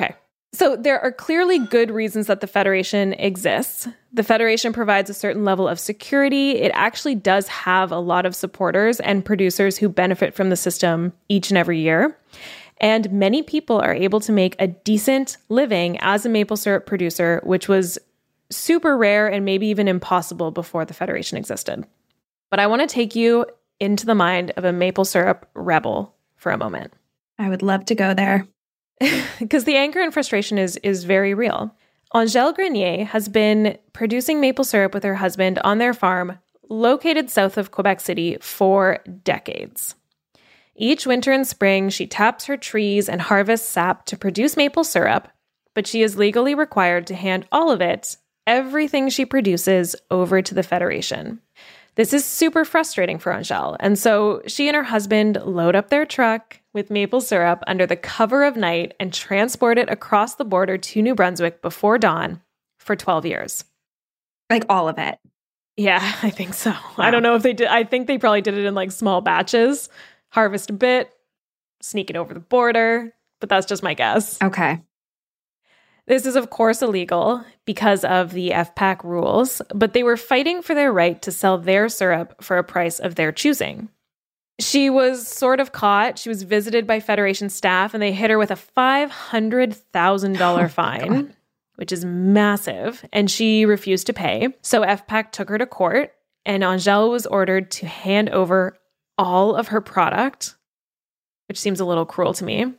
So there are clearly good reasons that the Federation exists. The Federation provides a certain level of security. It actually does have a lot of supporters and producers who benefit from the system each and every year. And many people are able to make a decent living as a maple syrup producer, which was super rare and maybe even impossible before the Federation existed. But I want to take you into the mind of a maple syrup rebel for a moment. I would love to go there. Because the anger and frustration is is very real. Angèle Grenier has been producing maple syrup with her husband on their farm located south of Quebec City for decades. Each winter and spring, she taps her trees and harvests sap to produce maple syrup, but she is legally required to hand all of it, everything she produces, over to the Federation. This is super frustrating for Angèle, and so she and her husband load up their truck with maple syrup under the cover of night and transport it across the border to New Brunswick before dawn for twelve years. Like all of it? Yeah, I think so. Wow. I don't know if they did. I think they probably did it in like small batches, harvest a bit, sneak it over the border, but that's just my guess. Okay. This is, of course, illegal because of the F PAC rules, but they were fighting for their right to sell their syrup for a price of their choosing. She was sort of caught. She was visited by Federation staff, and they hit her with a five hundred thousand dollars oh, fine, God. Which is massive, and she refused to pay. So F PAC took her to court, and Angèle was ordered to hand over all of her product, which seems a little cruel to me.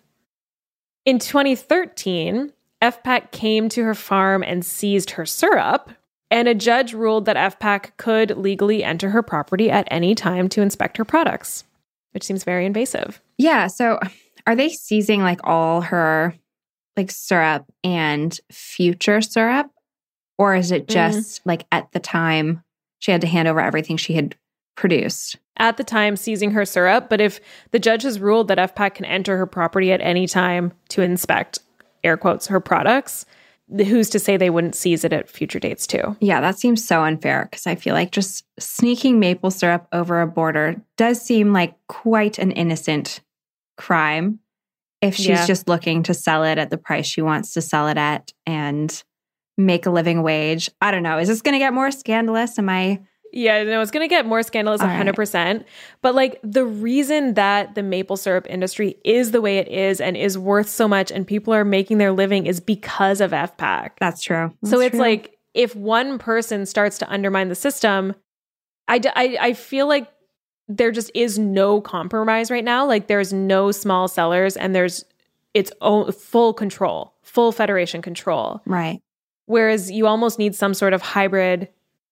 In twenty thirteen, F PAC came to her farm and seized her syrup, and a judge ruled that F PAC could legally enter her property at any time to inspect her products, which seems very invasive. Yeah, so are they seizing like all her like syrup and future syrup? Or is it just mm-hmm. like at the time she had to hand over everything she had produced? At the time, seizing her syrup, but if the judge has ruled that F PAC can enter her property at any time to inspect, air quotes, her products, who's to say they wouldn't seize it at future dates too? Yeah, that seems so unfair because I feel like just sneaking maple syrup over a border does seem like quite an innocent crime if she's yeah. just looking to sell it at the price she wants to sell it at and make a living wage. I don't know. Is this going to get more scandalous? Am I... Yeah, no, it's going to get more scandalous one hundred percent. Right. But like the reason that the maple syrup industry is the way it is and is worth so much and people are making their living is because of F PAC. That's true. That's so it's true. like if one person starts to undermine the system, I, I, I feel like there just is no compromise right now. Like there's no small sellers and there's its own full control, full Federation control. Right. Whereas you almost need some sort of hybrid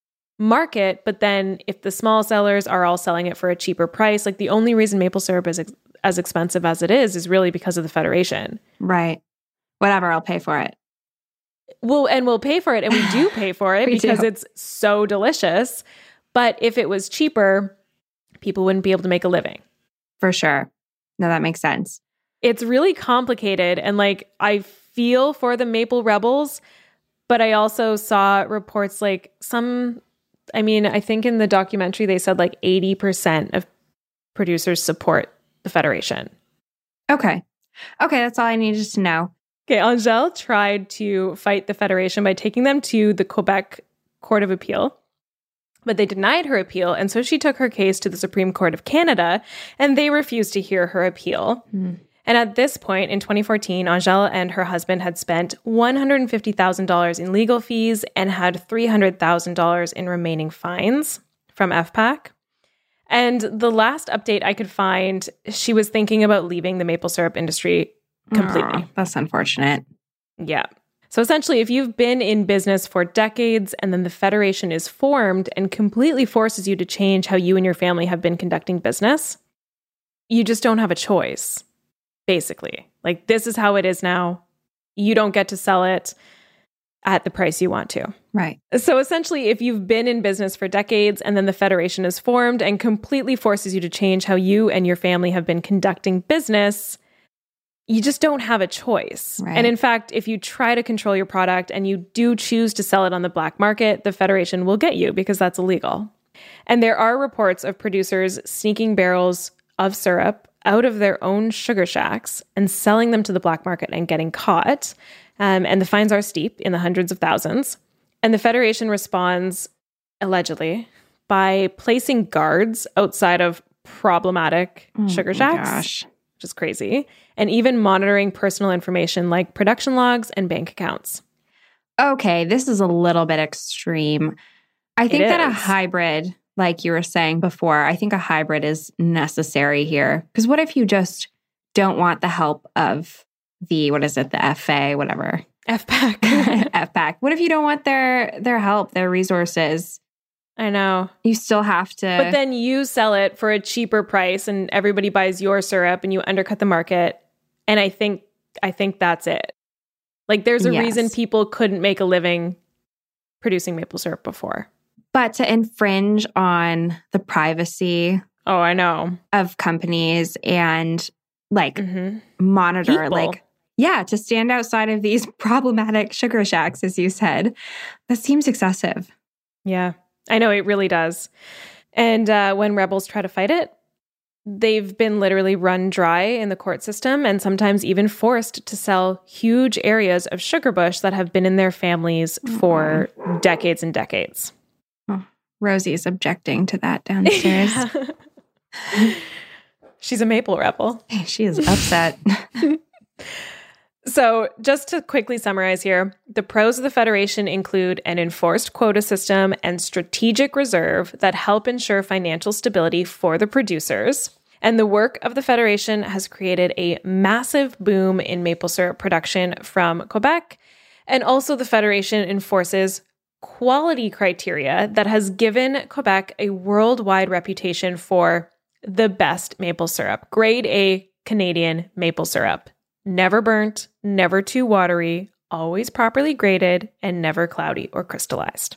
market, but then if the small sellers are all selling it for a cheaper price, like the only reason maple syrup is ex- as expensive as it is is really because of the Federation. Right. Whatever, I'll pay for it. Well, and we'll pay for it, and we do pay for it because do. It's so delicious. But if it was cheaper, people wouldn't be able to make a living. For sure. No, that makes sense. It's really complicated, and like I feel for the maple rebels, but I also saw reports like some... I mean, I think in the documentary, they said like eighty percent of producers support the Federation. Okay. Okay, that's all I needed to know. Okay, Angèle tried to fight the Federation by taking them to the Quebec Court of Appeal, but they denied her appeal, and so she took her case to the Supreme Court of Canada, and they refused to hear her appeal. Mm. And at this point, in twenty fourteen, Angèle and her husband had spent one hundred fifty thousand dollars in legal fees and had three hundred thousand dollars in remaining fines from F PAC. And the last update I could find, she was thinking about leaving the maple syrup industry completely. Oh, that's unfortunate. Yeah. So essentially, if you've been in business for decades and then the Federation is formed and completely forces you to change how you and your family have been conducting business, you just don't have a choice. Basically, like this is how it is now. You don't get to sell it at the price you want to. Right. So essentially, if you've been in business for decades and then the Federation is formed and completely forces you to change how you and your family have been conducting business, you just don't have a choice. Right. And in fact, if you try to control your product and you do choose to sell it on the black market, the Federation will get you because that's illegal. And there are reports of producers sneaking barrels of syrup out of their own sugar shacks and selling them to the black market and getting caught. Um, and the fines are steep, in the hundreds of thousands. And the Federation responds, allegedly, by placing guards outside of problematic Oh sugar my shacks, gosh. which is crazy, and even monitoring personal information like production logs and bank accounts. Okay, this is a little bit extreme. I think It that a is. hybrid, like you were saying before, I think a hybrid is necessary here. Because what if you just don't want the help of the, what is it, the F A, whatever. F PAC. F PAC. What if you don't want their their help, their resources? I know. You still have to. But then you sell it for a cheaper price and everybody buys your syrup and you undercut the market. And I think I think that's it. Like there's a Yes. reason people couldn't make a living producing maple syrup before. But to infringe on the privacy Oh, I know. of companies and like Mm-hmm. monitor, People. like, yeah, to stand outside of these problematic sugar shacks, as you said, that seems excessive. Yeah, I know, it really does. And uh, when rebels try to fight it, they've been literally run dry in the court system and sometimes even forced to sell huge areas of sugar bush that have been in their families for decades and decades. Oh, Rosie's objecting to that downstairs. Yeah. She's a maple rebel. She is upset. So just to quickly summarize here, the pros of the Federation include an enforced quota system and strategic reserve that help ensure financial stability for the producers. And the work of the Federation has created a massive boom in maple syrup production from Quebec. And also the Federation enforces quality criteria that has given Quebec a worldwide reputation for the best maple syrup. Grade A Canadian maple syrup. Never burnt, never too watery, always properly graded, and never cloudy or crystallized.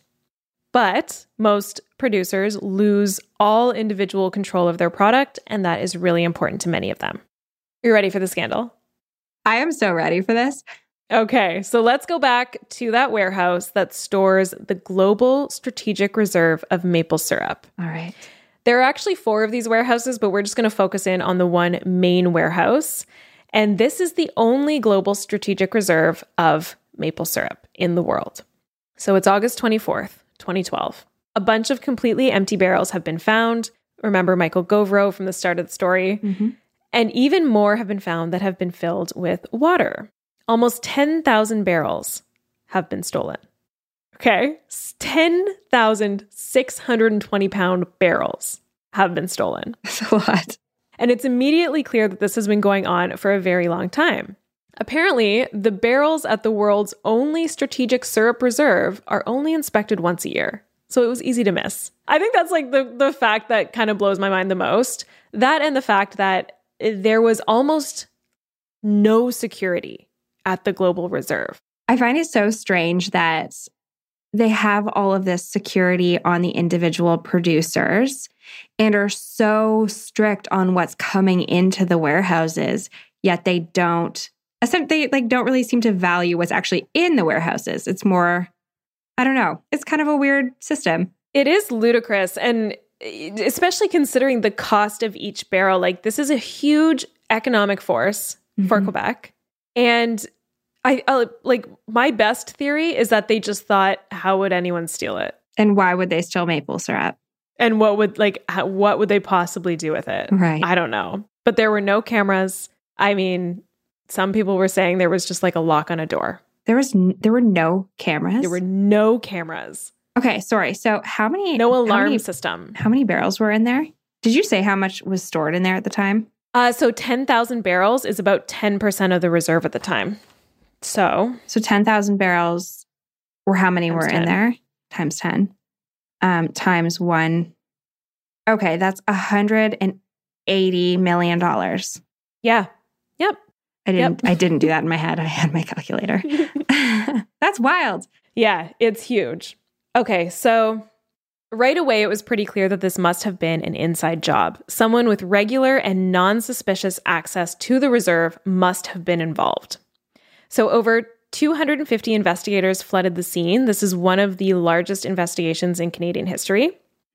But most producers lose all individual control of their product, and that is really important to many of them. You ready for the scandal? I am so ready for this. Okay, so let's go back to that warehouse that stores the Global Strategic Reserve of maple syrup. All right. There are actually four of these warehouses, but we're just going to focus in on the one main warehouse. And this is the only global strategic reserve of maple syrup in the world. So it's August twenty-fourth, twenty twelve. A bunch of completely empty barrels have been found. Remember Michael Govro from the start of the story? Mm-hmm. And even more have been found that have been filled with water. Almost ten thousand barrels have been stolen. Okay? ten thousand six hundred twenty pound barrels have been stolen. That's a lot. And it's immediately clear that this has been going on for a very long time. Apparently, the barrels at the world's only strategic syrup reserve are only inspected once a year. So it was easy to miss. I think that's like the, the fact that kind of blows my mind the most. That and the fact that there was almost no security at the global reserve. I find it so strange that they have all of this security on the individual producers and are so strict on what's coming into the warehouses, yet they don't, they like don't really seem to value what's actually in the warehouses. It's more, I don't know, it's kind of a weird system. It is ludicrous, and especially considering the cost of each barrel. Like, this is a huge economic force mm-hmm. for Quebec. And I, I like my best theory is that they just thought, how would anyone steal it? And why would they steal maple syrup? And what would like how, what would they possibly do with it? Right. I don't know. But there were no cameras. I mean, some people were saying there was just like a lock on a door. There was n- there were no cameras. There were no cameras. Okay, sorry. So how many No alarm how many, system. How many barrels were in there? Did you say how much was stored in there at the time? Uh, so ten thousand barrels is about ten percent of the reserve at the time. So, so ten thousand barrels, or how many were ten. in there? Times ten. Um, times one. Okay, that's one hundred eighty million dollars. Yeah. Yep. I didn't Yep. I didn't do that in my head. I had my calculator. That's wild. Yeah, it's huge. Okay, so right away it was pretty clear that this must have been an inside job. Someone with regular and non-suspicious access to the reserve must have been involved. So over two hundred fifty investigators flooded the scene. This is one of the largest investigations in Canadian history.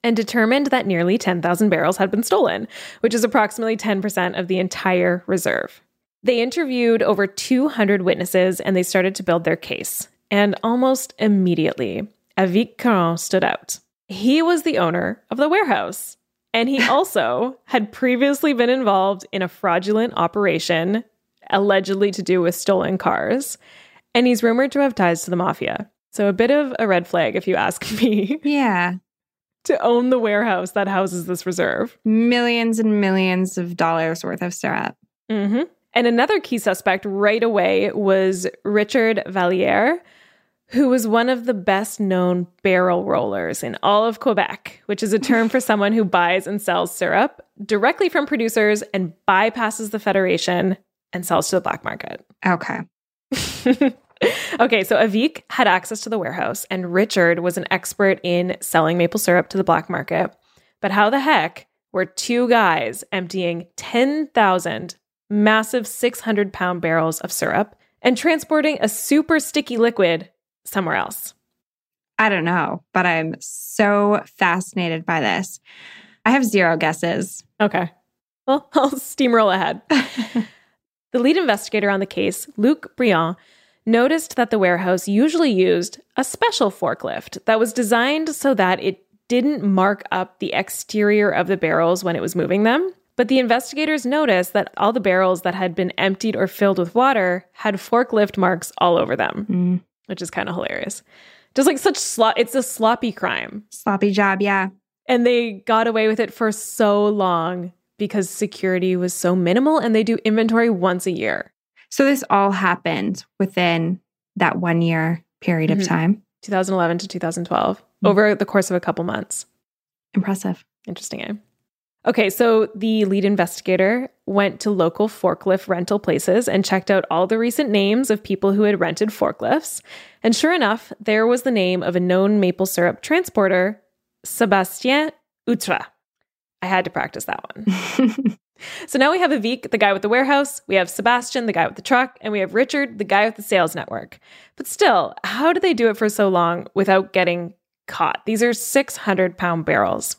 and determined that nearly ten thousand barrels had been stolen, which is approximately ten percent of the entire reserve. They interviewed over two hundred witnesses, and they started to build their case. And almost immediately, Avik Caron stood out. He was the owner of the warehouse, and he also had previously been involved in a fraudulent operation, allegedly to do with stolen cars, and he's rumored to have ties to the mafia. So a bit of a red flag, if you ask me. Yeah. To own the warehouse that houses this reserve. Millions and millions of dollars worth of syrup. Mm-hmm. And another key suspect right away was Richard Valliere, who was one of the best-known barrel rollers in all of Quebec, which is a term for someone who buys and sells syrup directly from producers and bypasses the Federation and sells to the black market. Okay. Okay, so Avik had access to the warehouse, and Richard was an expert in selling maple syrup to the black market. But how the heck were two guys emptying ten thousand massive six hundred pound barrels of syrup and transporting a super sticky liquid somewhere else? I don't know, but I'm so fascinated by this. I have zero guesses. Okay. Well, I'll steamroll ahead. The lead investigator on the case, Luc Briand, noticed that the warehouse usually used a special forklift that was designed so that it didn't mark up the exterior of the barrels when it was moving them. But the investigators noticed that all the barrels that had been emptied or filled with water had forklift marks all over them, mm. which is kind of hilarious. Just like such slop, it's a sloppy crime. Sloppy job, yeah. And they got away with it for so long because security was so minimal, and they do inventory once a year. So this all happened within that one year period mm-hmm. of time? twenty eleven to twenty twelve, mm-hmm. over the course of a couple months. Impressive. Interesting, eh? Okay, so the lead investigator went to local forklift rental places and checked out all the recent names of people who had rented forklifts. And sure enough, there was the name of a known maple syrup transporter, Sébastien Outre. I had to practice that one. So now we have Avik, the guy with the warehouse, we have Sebastian, the guy with the truck, and we have Richard, the guy with the sales network. But still, how did they do it for so long without getting caught? These are six hundred pound barrels.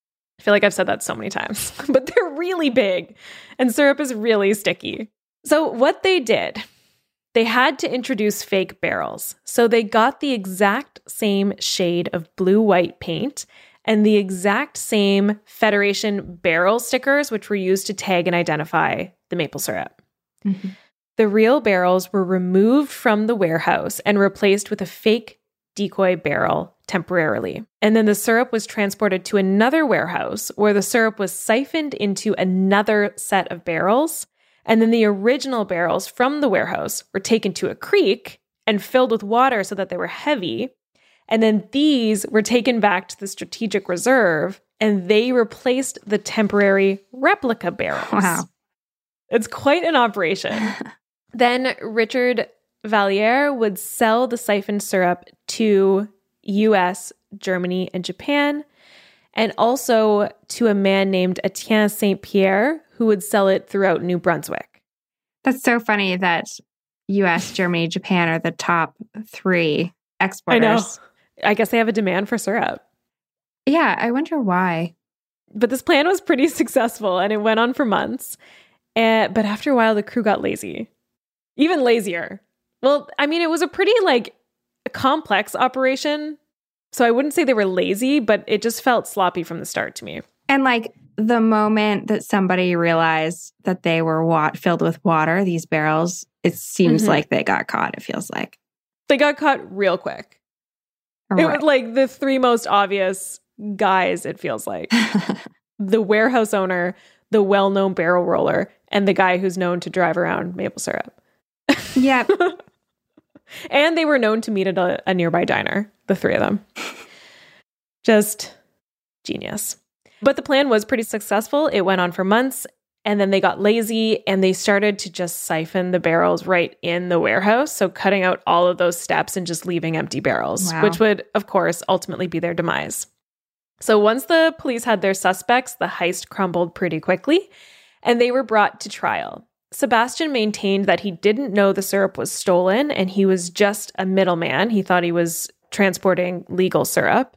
I feel like I've said that so many times, but they're really big, and syrup is really sticky. So what they did, they had to introduce fake barrels. So they got the exact same shade of blue-white paint and the exact same Federation barrel stickers, which were used to tag and identify the maple syrup. Mm-hmm. The real barrels were removed from the warehouse and replaced with a fake decoy barrel temporarily. And then the syrup was transported to another warehouse where the syrup was siphoned into another set of barrels. And then the original barrels from the warehouse were taken to a creek and filled with water so that they were heavy. And then these were taken back to the strategic reserve, and they replaced the temporary replica barrels. Wow. It's quite an operation. Then Richard Valliere would sell the siphoned syrup to U S, Germany, and Japan, and also to a man named Etienne Saint Pierre, who would sell it throughout New Brunswick. That's so funny that U S, Germany, Japan are the top three exporters. I know. I guess they have a demand for syrup. Yeah, I wonder why. But this plan was pretty successful, and it went on for months. Uh, but after a while, the crew got lazy. Even lazier. Well, I mean, it was a pretty, like, complex operation. So I wouldn't say they were lazy, but it just felt sloppy from the start to me. And, like, the moment that somebody realized that they were wa- filled with water, these barrels, it seems mm-hmm. like they got caught, it feels like. They got caught real quick. Right. It was like the three most obvious guys, it feels like. The warehouse owner, the well-known barrel roller, and the guy who's known to drive around maple syrup. Yeah. And they were known to meet at a, a nearby diner, the three of them. Just genius. But the plan was pretty successful. It went on for months, and then they got lazy, and they started to just siphon the barrels right in the warehouse. So cutting out all of those steps and just leaving empty barrels, wow. which would, of course, ultimately be their demise. So once the police had their suspects, the heist crumbled pretty quickly, and they were brought to trial. Sebastian maintained that he didn't know the syrup was stolen, and he was just a middleman. He thought he was transporting legal syrup.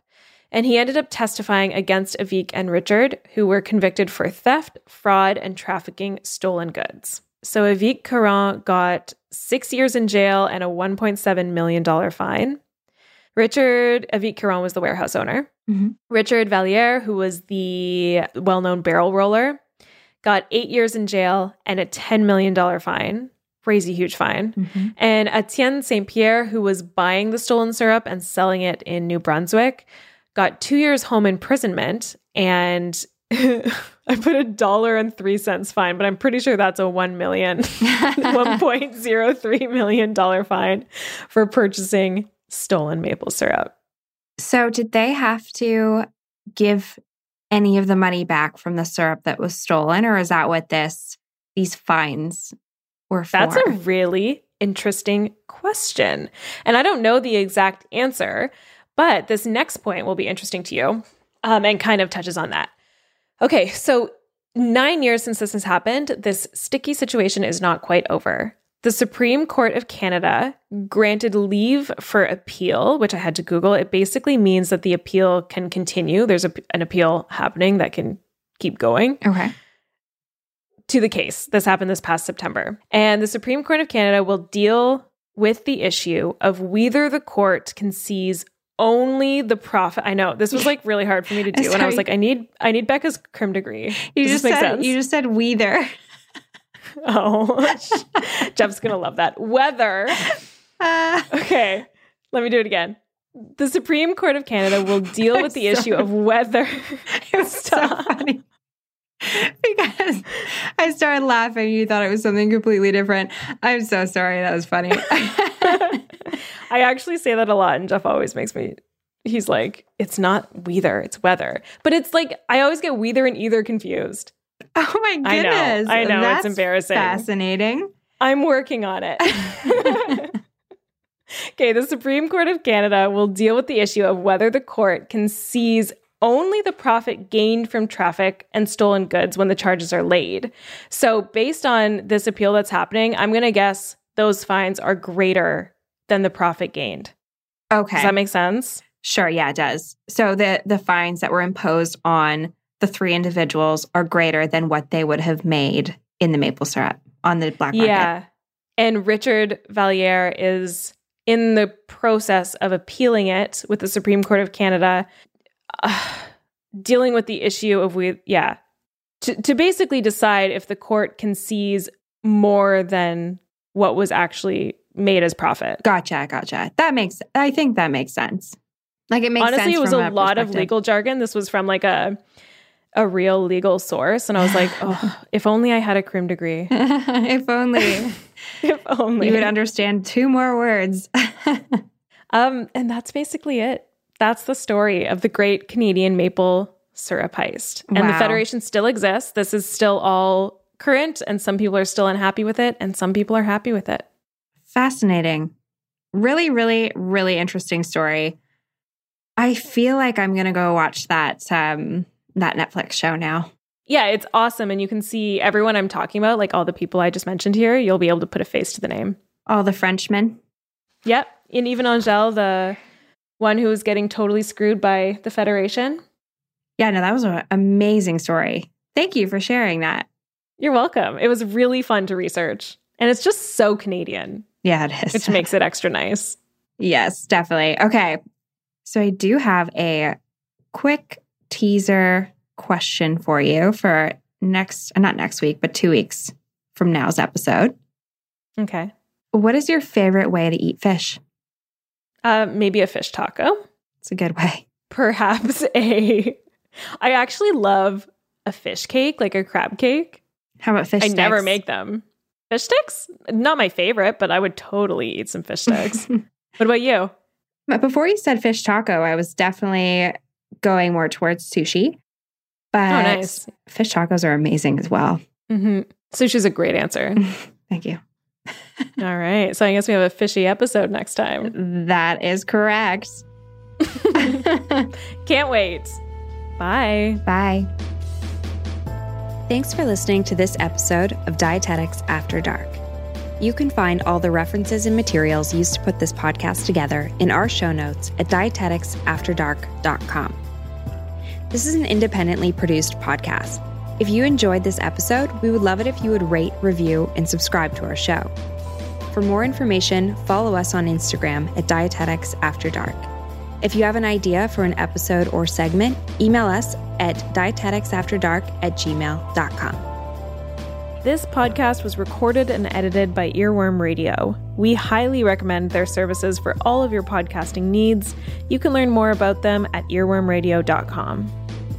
And he ended up testifying against Avik and Richard, who were convicted for theft, fraud, and trafficking stolen goods. So Avik Caron got six years in jail and a one point seven million dollars fine. Richard, Avik Caron was the warehouse owner. Mm-hmm. Richard Valliere, who was the well-known barrel roller, got eight years in jail and a ten million dollars fine. Crazy huge fine. Mm-hmm. And Etienne Saint Pierre, who was buying the stolen syrup and selling it in New Brunswick, got two years home imprisonment, and I put a dollar and three cents fine, but I'm pretty sure that's a one million, one point zero three million dollar fine for purchasing stolen maple syrup. So, did they have to give any of the money back from the syrup that was stolen, or is that what this these fines were for? That's a really interesting question, and I don't know the exact answer. But this next point will be interesting to you um, and kind of touches on that. Okay, so nine years since this has happened, this sticky situation is not quite over. The Supreme Court of Canada granted leave for appeal, which I had to Google. It basically means that the appeal can continue. There's a, an appeal happening that can keep going. Okay. To the case. This happened this past September. And the Supreme Court of Canada will deal with the issue of whether the court can seize only the profit. I know this was like really hard for me to do, Sorry. and I was like, I need, I need Becca's crime degree. You Does just this make said, sense? you just said weather. Oh, Jeff's gonna love that. Weather. Uh, okay, let me do it again. The Supreme Court of Canada will deal with the so, issue of whether. It was so funny because I started laughing. You thought it was something completely different. I'm so sorry. That was funny. I actually say that a lot, and Jeff always makes me, he's like, it's not weather, it's weather. But it's like, I always get weather and either confused. Oh my goodness. I know, I know, That's it's embarrassing. Fascinating. I'm working on it. Okay, the Supreme Court of Canada will deal with the issue of whether the court can seize only the profit gained from traffic and stolen goods when the charges are laid. So based on this appeal that's happening, I'm going to guess those fines are greater than the profit gained. Okay. Does that make sense? Sure. Yeah, it does. So the, the fines that were imposed on the three individuals are greater than what they would have made in the maple syrup on the black market. Yeah. And Richard Valliere is in the process of appealing it with the Supreme Court of Canada, uh, dealing with the issue of, we, yeah, to, to basically decide if the court can seize more than what was actually made as profit. Gotcha, gotcha. That makes, I think that makes sense. Like it makes Honestly, sense. Honestly, it was a lot of legal jargon. This was from like a a real legal source. And I was like, oh, if only I had a crime degree. If only. If only. You would understand two more words. um, and that's basically it. That's the story of the great Canadian maple syrup heist. And wow. the Federation still exists. This is still all current, and some people are still unhappy with it, and some people are happy with it. Fascinating. Really, really, really interesting story. I feel like I'm going to go watch that um, that Netflix show now. Yeah, it's awesome. And you can see everyone I'm talking about, like all the people I just mentioned here, you'll be able to put a face to the name. All the Frenchmen. Yep. And even Angèle, the one who was getting totally screwed by the Federation. Yeah, no, that was an amazing story. Thank you for sharing that. You're welcome. It was really fun to research. And it's just so Canadian. Yeah, it is. Which makes it extra nice. Yes, definitely. Okay. So I do have a quick teaser question for you for next, not next week, but two weeks from now's episode. Okay. What is your favorite way to eat fish? Uh, maybe a fish taco. It's a good way. Perhaps a... I actually love a fish cake, like a crab cake. How about fish I sticks? I never make them. Fish sticks? Not my favorite, but I would totally eat some fish sticks. What about you? But before you said fish taco, I was definitely going more towards sushi. But oh, nice. Fish tacos are amazing as well. Mm-hmm. Sushi's a great answer. Thank you. All right. So I guess we have a fishy episode next time. That is correct. Can't wait. Bye. Bye. Thanks for listening to this episode of Dietetics After Dark. You can find all the references and materials used to put this podcast together in our show notes at dietetics after dark dot com. This is an independently produced podcast. If you enjoyed this episode, we would love it if you would rate, review, and subscribe to our show. For more information, follow us on Instagram at dietetics after dark. If you have an idea for an episode or segment, email us at dieteticsafterdark at gmail dot com. This podcast was recorded and edited by Earworm Radio. We highly recommend their services for all of your podcasting needs. You can learn more about them at earworm radio dot com.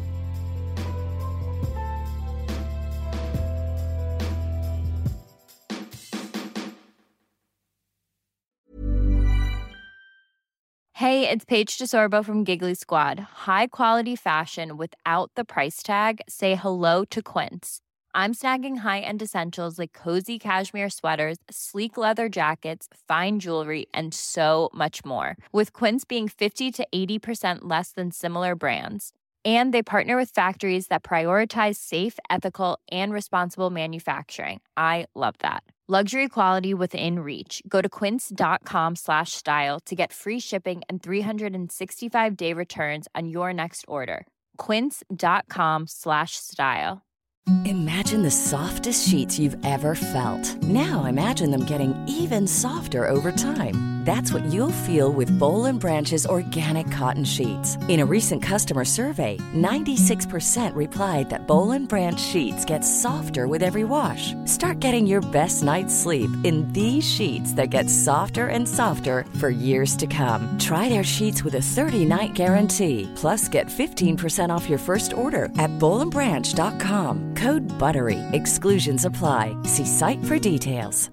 Hey, it's Paige DeSorbo from Giggly Squad. High quality fashion without the price tag. Say hello to Quince. I'm snagging high-end essentials like cozy cashmere sweaters, sleek leather jackets, fine jewelry, and so much more. With Quince being fifty to eighty percent less than similar brands. And they partner with factories that prioritize safe, ethical, and responsible manufacturing. I love that. Luxury quality within reach. Go to quince.com slash style to get free shipping and three sixty-five day returns on your next order. Quince.com slash style. Imagine the softest sheets you've ever felt. Now imagine them getting even softer over time. That's what you'll feel with Boll and Branch's organic cotton sheets. In a recent customer survey, ninety-six percent replied that Boll and Branch sheets get softer with every wash. Start getting your best night's sleep in these sheets that get softer and softer for years to come. Try their sheets with a thirty-night guarantee. Plus, get fifteen percent off your first order at boll and branch dot com. Code BUTTERY. Exclusions apply. See site for details.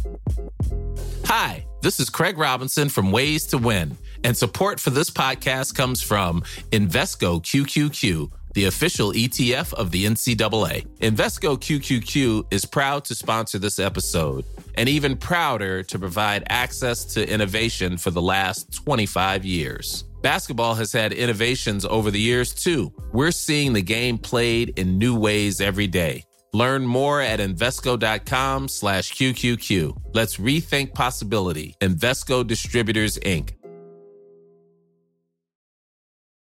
Hi, this is Craig Robinson from Ways to Win, and support for this podcast comes from Invesco Q Q Q, the official E T F of the N C double A. Invesco Q Q Q is proud to sponsor this episode, and even prouder to provide access to innovation for the last twenty-five years. Basketball has had innovations over the years, too. We're seeing the game played in new ways every day. Learn more at Invesco.com slash QQQ. Let's rethink possibility. Invesco Distributors, Incorporated.